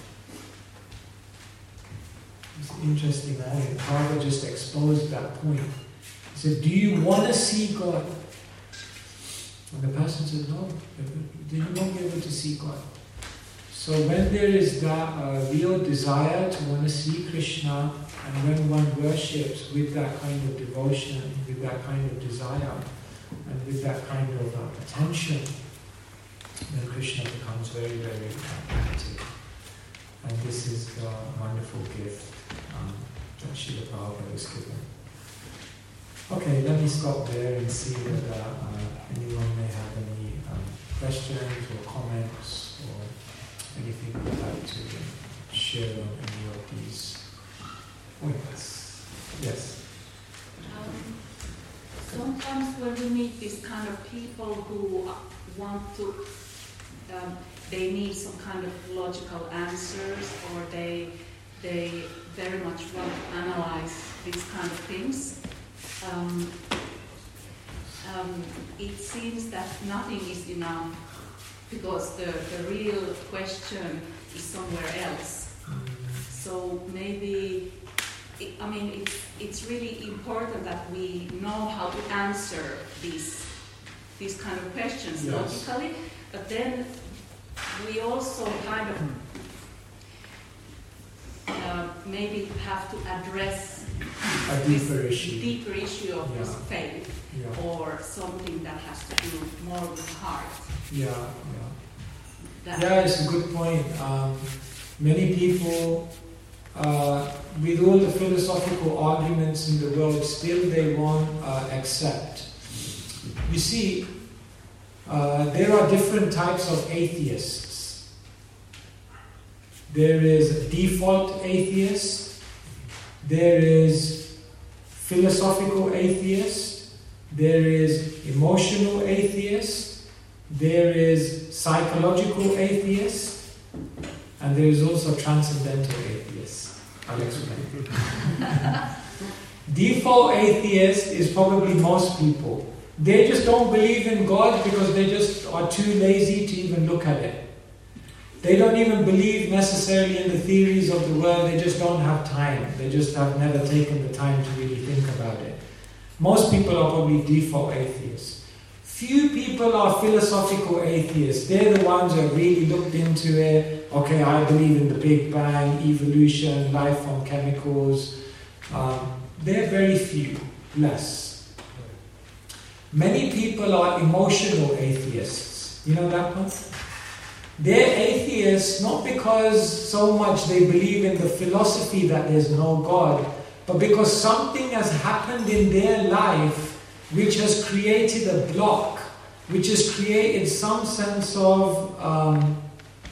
It's an interesting point. Prabhupada just exposed that point. He said, do you want to see God? And the person said, no, you won't be able to see God. So when there is that uh, real desire to want to see Krishna, and when one worships with that kind of devotion, with that kind of desire, and with that kind of uh, attention, then Krishna becomes very, very active. And this is the wonderful gift um, that Srila Prabhupada was given. Okay, let me stop there and see whether uh, anyone may have any um, questions or comments or anything you'd like to share on any of these points. Yes? Um, sometimes when we meet these kind of people who want to, um, they need some kind of logical answers, or they they very much want to analyze these kind of things. Um, um, it seems that nothing is enough, because the, the real question is somewhere else. So maybe, it, I mean, it's, it's really important that we know how to answer these, these kind of questions yes. logically, but then we also kind of uh, maybe have to address a deeper issue, deeper issue of yeah. this faith, yeah. or something that has to do more with the heart. Yeah, yeah. That Yeah, it's a good point. Um, many people, uh, with all the philosophical arguments in the world, still they won't uh, accept. You see, uh, there are different types of atheists. There is default atheist, there is philosophical atheist, there is emotional atheist, there is psychological atheist, and there is also transcendental atheist. I'll explain. Default atheist is probably most people. They just don't believe in God because they just are too lazy to even look at it. They don't even believe necessarily in the theories of the world, they just don't have time. They just have never taken the time to really think about it. Most people are probably default atheists. Few people are philosophical atheists. They're the ones who have really looked into it. Okay, I believe in the Big Bang, evolution, life from chemicals. Um, they're very few, less. Many people are emotional atheists. You know that one? They're atheists not because so much they believe in the philosophy that there's no God, but because something has happened in their life which has created a block, which has created some sense of um,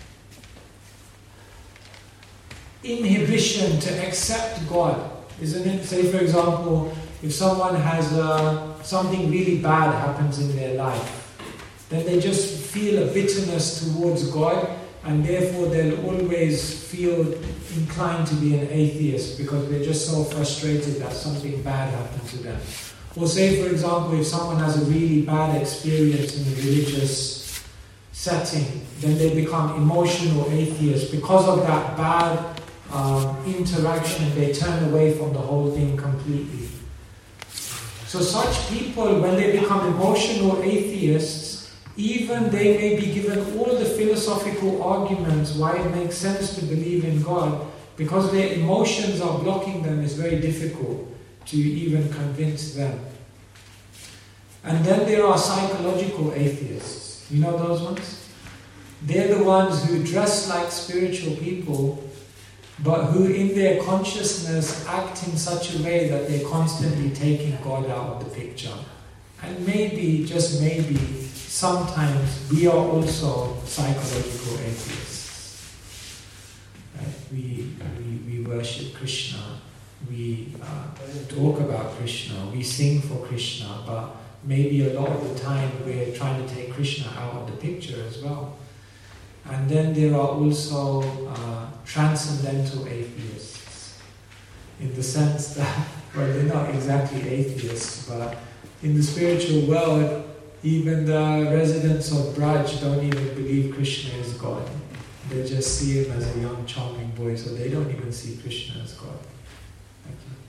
inhibition to accept God, isn't it? Say, for example, if someone has uh, something really bad happens in their life, then they just feel a bitterness towards God, and therefore they'll always feel inclined to be an atheist because they're just so frustrated that something bad happened to them. Or say, for example, if someone has a really bad experience in a religious setting, then they become emotional atheists. Because of that bad um, interaction, they turn away from the whole thing completely. So such people, when they become emotional atheists, even they may be given all the philosophical arguments why it makes sense to believe in God, because their emotions are blocking them, it's very difficult to even convince them. And then there are psychological atheists. You know those ones? They're the ones who dress like spiritual people, but who in their consciousness act in such a way that they're constantly taking God out of the picture. And maybe, just maybe, sometimes we are also psychological atheists. Right? We, we, we worship Krishna, we uh, talk about Krishna, we sing for Krishna, but maybe a lot of the time we're trying to take Krishna out of the picture as well. And then there are also uh, transcendental atheists, in the sense that, well, they're not exactly atheists, but in the spiritual world, even the residents of Braj don't even believe Krishna is God. They just see him as a young charming boy, so they don't even see Krishna as God. Thank you.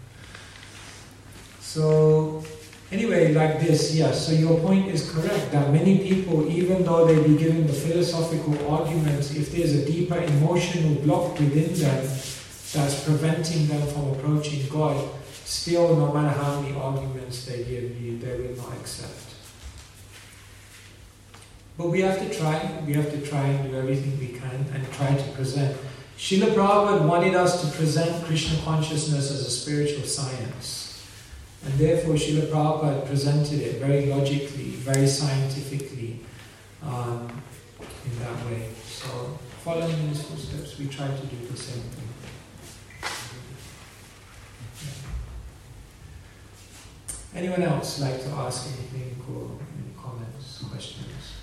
So, anyway, like this, yes, so your point is correct, that many people, even though they be given the philosophical arguments, if there's a deeper emotional block within them that's preventing them from approaching God, still, no matter how many arguments they give you, they will not accept. But we have to try, we have to try and do everything we can and try to present. Srila Prabhupada wanted us to present Krishna consciousness as a spiritual science. And therefore Srila Prabhupada presented it very logically, very scientifically, um, in that way. So, following in his footsteps, we try to do the same thing. Anyone else like to ask anything or any comments, questions?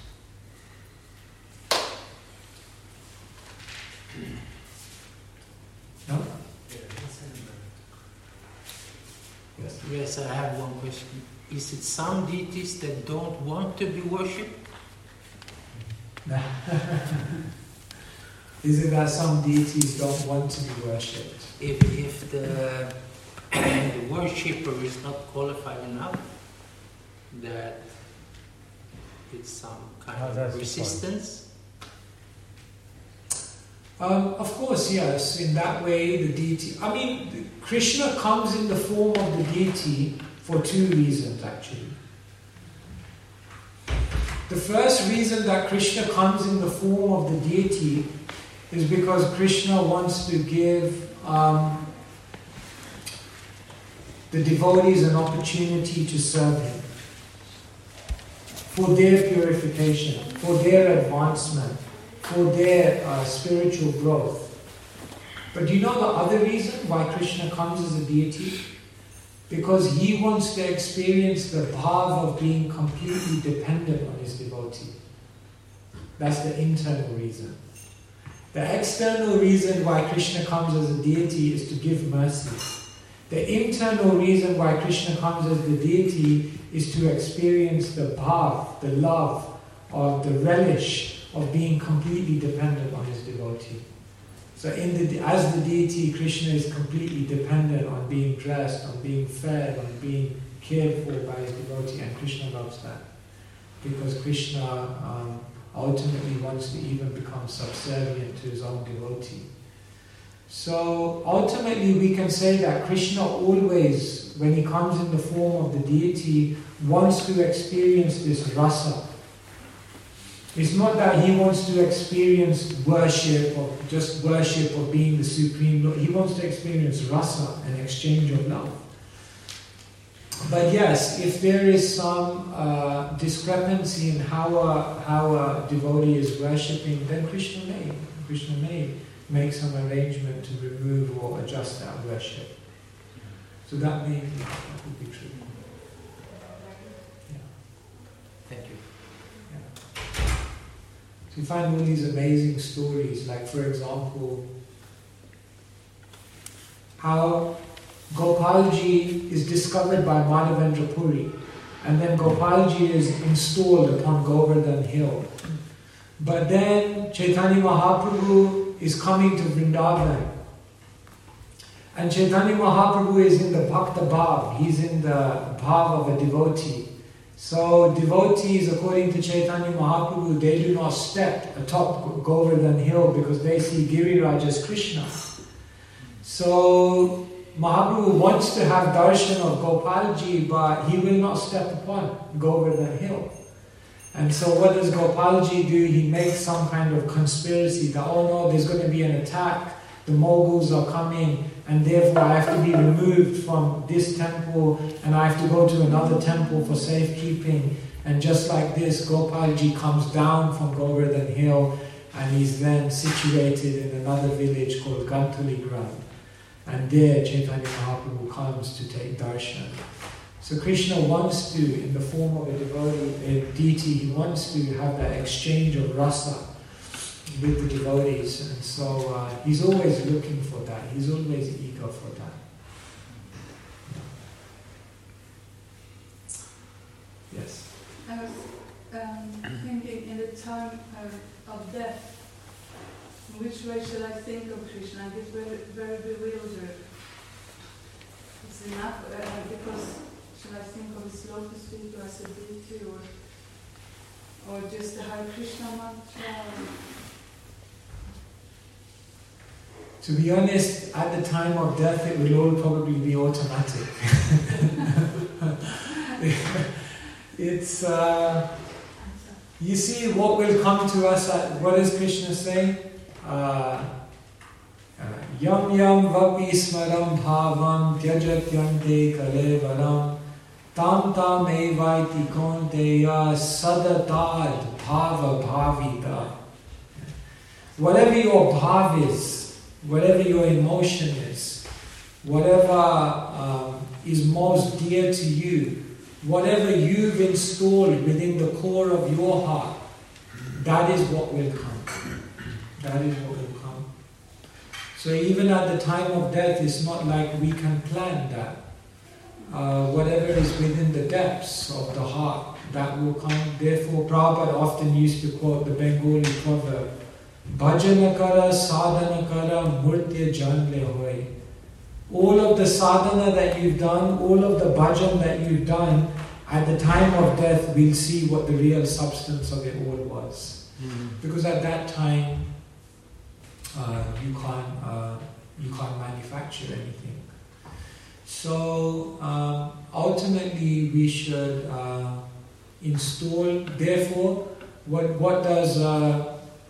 No? Yes. Yes, I have one question. Is it some deities that don't want to be worshipped? Is it that some deities don't want to be worshipped? If, if the, the worshipper is not qualified enough, that it's some kind Oh, of that's the resistance? Um, of course, yes. In that way, the deity... I mean, the- Krishna comes in the form of the deity for two reasons, actually. The first reason that Krishna comes in the form of the deity is because Krishna wants to give um, the devotees an opportunity to serve him for their purification, for their advancement, for their uh, spiritual growth. But do you know the other reason why Krishna comes as a deity? Because he wants to experience the bhav of being completely dependent on his devotee. That's the internal reason. The external reason why Krishna comes as a deity is to give mercy. The internal reason why Krishna comes as the deity is to experience the bhav, the love, or the relish of being completely dependent on his devotee. So in the, as the deity, Krishna is completely dependent on being dressed, on being fed, on being cared for by his devotee, and Krishna loves that. Because Krishna um, ultimately wants to even become subservient to his own devotee. So ultimately we can say that Krishna always, when he comes in the form of the deity, wants to experience this rasa. It's not that he wants to experience worship or just worship or being the Supreme Lord. He wants to experience rasa, an exchange of love. But yes, if there is some uh, discrepancy in how a, how a devotee is worshipping, then Krishna may, Krishna may make some arrangement to remove or adjust that worship. So that may be, that would be true. Yeah. Thank you. You find all these amazing stories, like for example, how Gopalji is discovered by Madhavendra Puri, and then Gopalji is installed upon Govardhan Hill. But then Chaitanya Mahaprabhu is coming to Vrindavan, and Chaitanya Mahaprabhu is in the Bhakta Bhav, he's in the Bhav of a devotee. So devotees, according to Chaitanya Mahaprabhu, they do not step atop Govardhan Hill because they see Giriraj as Krishna. So Mahaprabhu wants to have darshan of Gopalji, but he will not step upon Govardhan Hill. And so what does Gopalji do? He makes some kind of conspiracy that, oh no, there's going to be an attack, the Moguls are coming, and therefore I have to be removed from this temple and I have to go to another temple for safekeeping. And just like this, Gopalji comes down from Govardhan Hill and he's then situated in another village called Gantaligram. And there Chaitanya Mahaprabhu comes to take darshan. So Krishna wants to, in the form of a devotee, a deity, he wants to have that exchange of rasa with the devotees, and so uh, he's always looking for that. He's always eager for that. Yes. I was um, thinking in the time of, of death, which way should I think of Krishna? I get very, very bewildered. It's enough, uh, because should I think of his lotus feet or as a deity, or, or just the Hare Krishna mantra? To be honest, at the time of death, it will all probably be automatic. It's, uh, you see, what will come to us, at, what does Krishna say? Uh, Yam yam vapi smaram bhavam tyajat yante kalevaram tam tam evaiti konteya sadatad bhava bhavita. Whatever your bhav is, whatever your emotion is, whatever um, is most dear to you, whatever you've installed within the core of your heart, that is what will come. That is what will come. So even at the time of death, it's not like we can plan that. Uh, whatever is within the depths of the heart, that will come. Therefore, Prabhupada often used to quote the Bengali proverb, Bhajana kara sadhana kara murtya janle hoy. All of the sadhana that you've done, all of the bhajan that you've done, at the time of death, we'll see what the real substance of it all was. Mm-hmm. Because at that time, uh, you can't uh, you can't manufacture anything. So um, ultimately, we should uh, install. Therefore, what what does uh,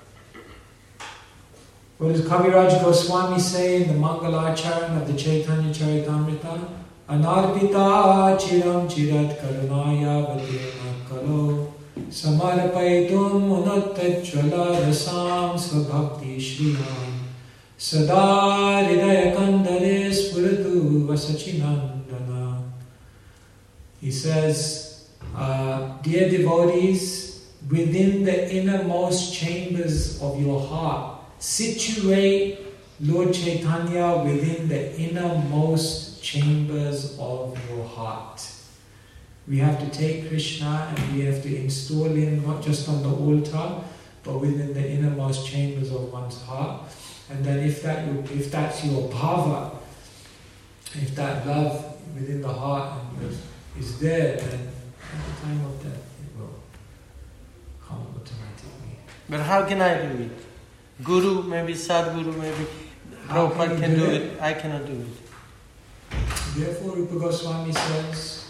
what does Kaviraj Goswami say in the Mangalacharan of the Chaitanya Charitamrita? Anarpita chiram chirat karunaya vadena kalo samarpaitum unattajvala rasam svabhakti shriyam sada hridaya kandare spuratu vasachinandana. He says, uh, dear devotees, within the innermost chambers of your heart, situate Lord Chaitanya within the innermost chambers of your heart. We have to take Krishna and we have to install him not just on the altar, but within the innermost chambers of one's heart. And then if that if that's your bhava, if that love within the heart is there, then at the time of death it will come automatically. But how can I do it? Guru, maybe Sadguru, maybe Prabhupada can, can do it? it. I cannot do it. Therefore, Rupa Goswami says,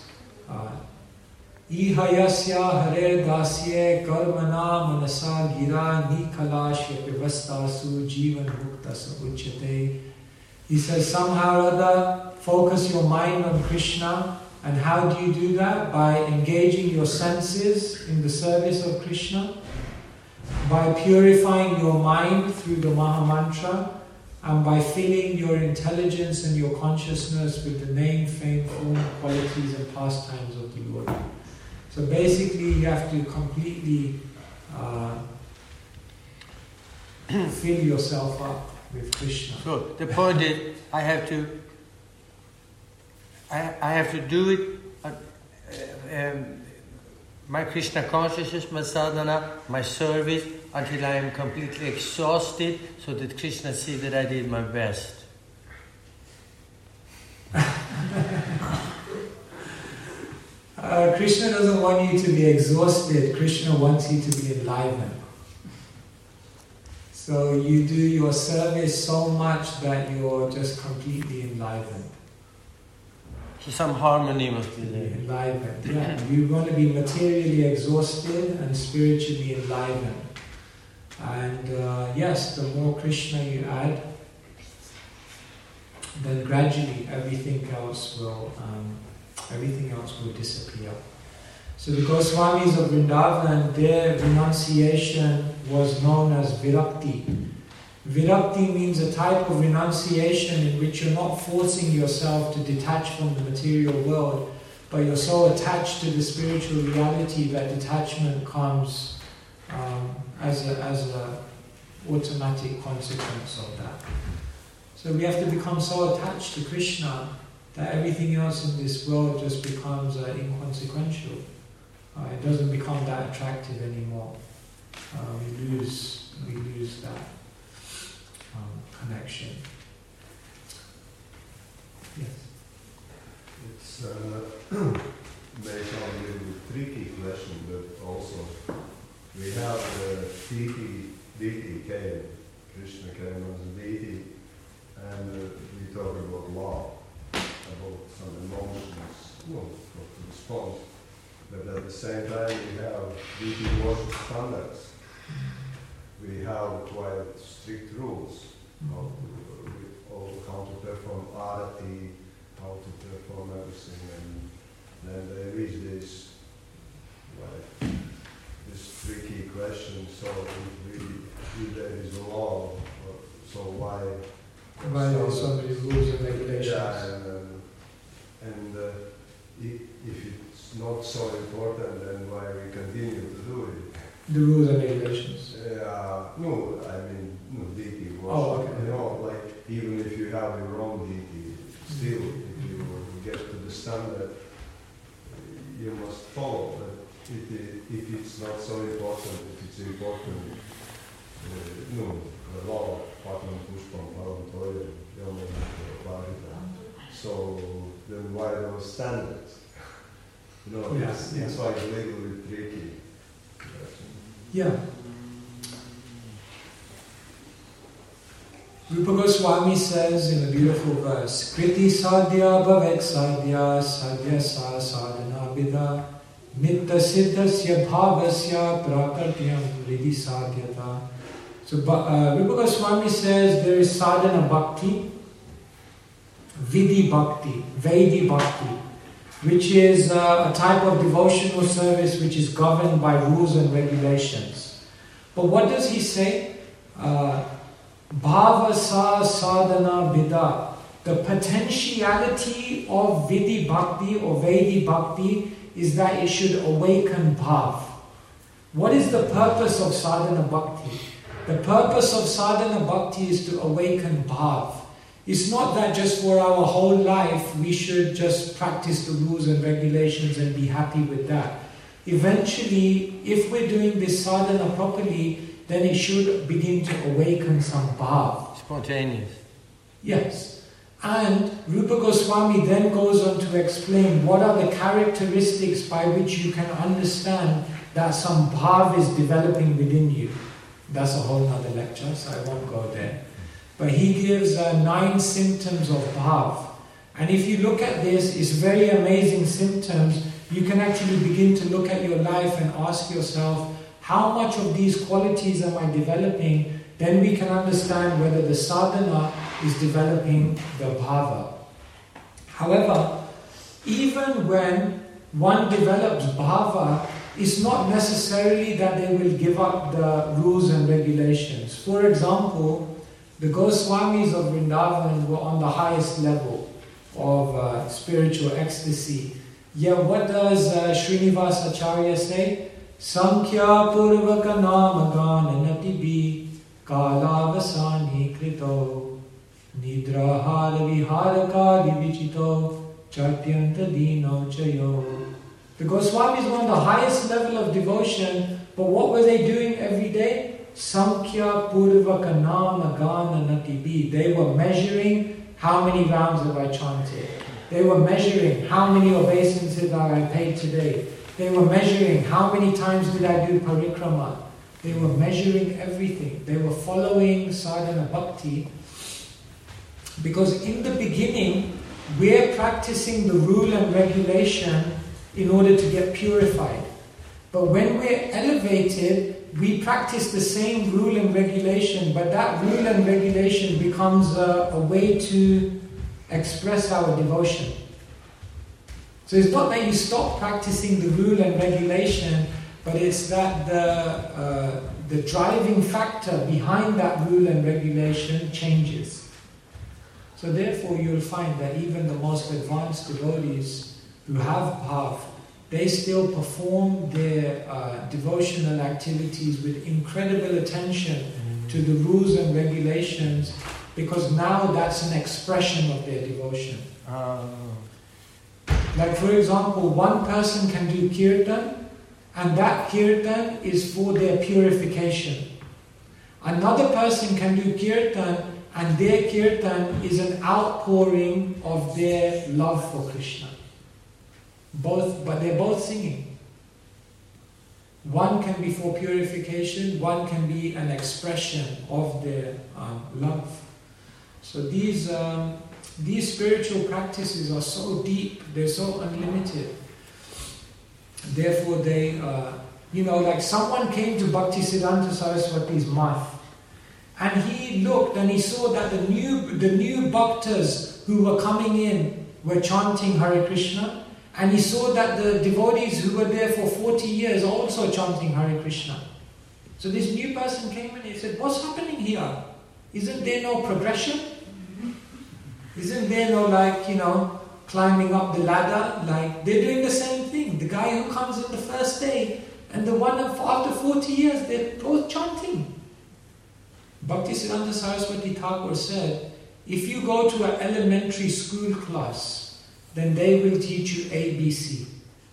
Ihayasya hare dasye karmana manasa gira nikalashya pivastasu jivan muktasa uchyate. He says, somehow or other, focus your mind on Krishna. And how do you do that? By engaging your senses in the service of Krishna, by purifying your mind through the Maha Mantra, and by filling your intelligence and your consciousness with the name, fame, form, qualities and pastimes of the Lord. So basically you have to completely uh, fill yourself up with Krishna. So the point is, I have to I, I have to do it, uh, um, my Krishna consciousness, my sadhana, my service, until I am completely exhausted, so that Krishna sees that I did my best. uh, Krishna doesn't want you to be exhausted. Krishna wants you to be enlivened. So you do your service so much that you're just completely enlivened. So some harmony must be there. Enlivened, yeah. You're going to be materially exhausted and spiritually enlivened. And uh, yes, the more Krishna you add, then gradually everything else will um, everything else will disappear. So the Goswamis of Vrindavan, their renunciation was known as virakti. Virakti means a type of renunciation in which you're not forcing yourself to detach from the material world, but you're so attached to the spiritual reality that detachment comes um, as a as a automatic consequence of that. So we have to become so attached to Krishna that everything else in this world just becomes uh, inconsequential. Uh, it doesn't become that attractive anymore. Uh, we lose, we lose that um, connection. Yes. It's uh, may sound a little tricky question, but also we have the deity, deity came, Krishna came as a deity, and uh, we talk about law, about some emotions, well, what to respond. But at the same time, we have deity worship standards. We have quite strict rules how to, uh, how to perform arati, how to perform everything, and then they reach this, like, this tricky question. So if, we, if there is a law, uh, so why? Why there are so many rules and regulations? Yeah, and, um, and uh, if, if it's not so important, then why we continue to do it? The rules and regulations. Uh, no, I mean, no, deity worship. Oh, okay. You know, like, even if you have your own deity, still, if you get to the standard, you must follow. But if, if it's not so important, if it's important, uh, no, the law, Patram Pushpam, Param Toya, so then why those standards? You know, Yeah, it's, yeah. it's like legally tricky. Yeah. Rupa Goswami says in a beautiful verse, Kriti sadhya bhavet sadhya sadhya sa sadhana vidha mitta siddhasya bhavasya prakartyam vidhi sadhyata. So uh, Rupa Goswami says there is sadhana bhakti, vidhi bhakti, vaidhi bhakti, which is uh, a type of devotional service which is governed by rules and regulations. But what does he say? Uh, Bhava sa sadhana vidha. The potentiality of vidhi bhakti or vaidhi bhakti is that it should awaken bhav. What is the purpose of sadhana bhakti? The purpose of sadhana bhakti is to awaken bhav. It's not that just for our whole life we should just practice the rules and regulations and be happy with that. Eventually, if we're doing this sadhana properly, then it should begin to awaken some bhav. Spontaneous. Yes. And Rupa Goswami then goes on to explain what are the characteristics by which you can understand that some bhav is developing within you. That's a whole other lecture, so I won't go there. But he gives uh, nine symptoms of bhav. And if you look at this, it's very amazing symptoms. You can actually begin to look at your life and ask yourself, how much of these qualities am I developing? Then we can understand whether the sadhana is developing the bhava. However, even when one develops bhava, it's not necessarily that they will give up the rules and regulations. For example, the Goswamis of Vrindavan were on the highest level of uh, spiritual ecstasy. Yet what does uh, Srinivas Acharya say? Sankhya purvaka namagana natibi kalavasani krito nidrahara viharakadi vichito chatyanta dino chayo. The Goswamis were on the highest level of devotion, but what were they doing every day? Sankhya purvaka namagana natibi. They were measuring how many rounds have I chanted. They were measuring how many obeisances have I paid today. They were measuring how many times did I do parikrama. They were measuring everything. They were following sadhana bhakti. Because in the beginning, we're practicing the rule and regulation in order to get purified. But when we're elevated, we practice the same rule and regulation, but that rule and regulation becomes a, a way to express our devotion. So it's not that you stop practicing the rule and regulation, but it's that the, uh, the driving factor behind that rule and regulation changes. So therefore you'll find that even the most advanced devotees who have bhav, they still perform their uh, devotional activities with incredible attention mm. to the rules and regulations, because now that's an expression of their devotion. Oh. Like for example, one person can do kirtan and that kirtan is for their purification. Another person can do kirtan, and their kirtan is an outpouring of their love for Krishna. Both, but they're both singing. One can be for purification, one can be an expression of their um, love. So these um, these spiritual practices are so deep, they're so unlimited. Therefore they, uh, you know, like someone came to Bhaktisiddhanta Saraswati's math, and he looked and he saw that the new the new bhaktas who were coming in were chanting Hare Krishna, and he saw that the devotees who were there for forty years are also chanting Hare Krishna. So this new person came in and he said, what's happening here? Isn't there no progression? Isn't there no, like, you know, climbing up the ladder? Like, they're doing the same thing. The guy who comes in the first day and the one after forty years, they're both chanting. Bhaktisiddhanta Saraswati Thakur said, if you go to an elementary school class, then they will teach you A B C.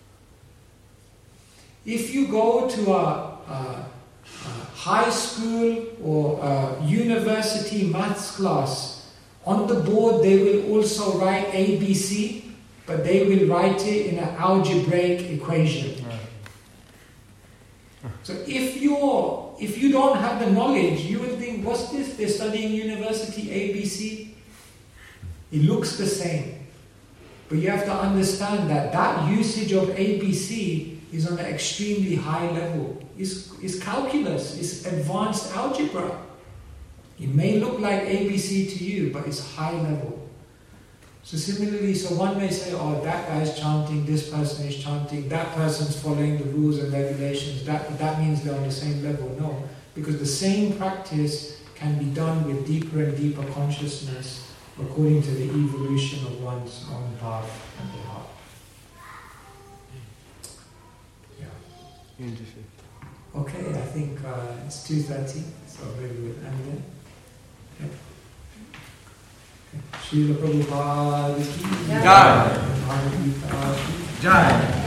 If you go to a, a, a high school or a university maths class, on the board they will also write A B C, but they will write it in an algebraic equation. Right. So if you're, if you don't have the knowledge, you will think, what's this? They're studying university A B C. It looks the same. But you have to understand that that usage of A B C is on an extremely high level. It's, it's calculus, it's advanced algebra. It may look like A B C to you, but it's high level. So similarly, so one may say, oh, that guy's chanting, this person is chanting, that person's following the rules and regulations, that, that means they're on the same level. No, because the same practice can be done with deeper and deeper consciousness according to the evolution of one's own path and the heart. Yeah. Interesting. Okay, I think uh, it's two thirty, so maybe we'll end there. Okay. Okay. Srila Prabhupada ki Jai. Bhagavad Gita ki Jai.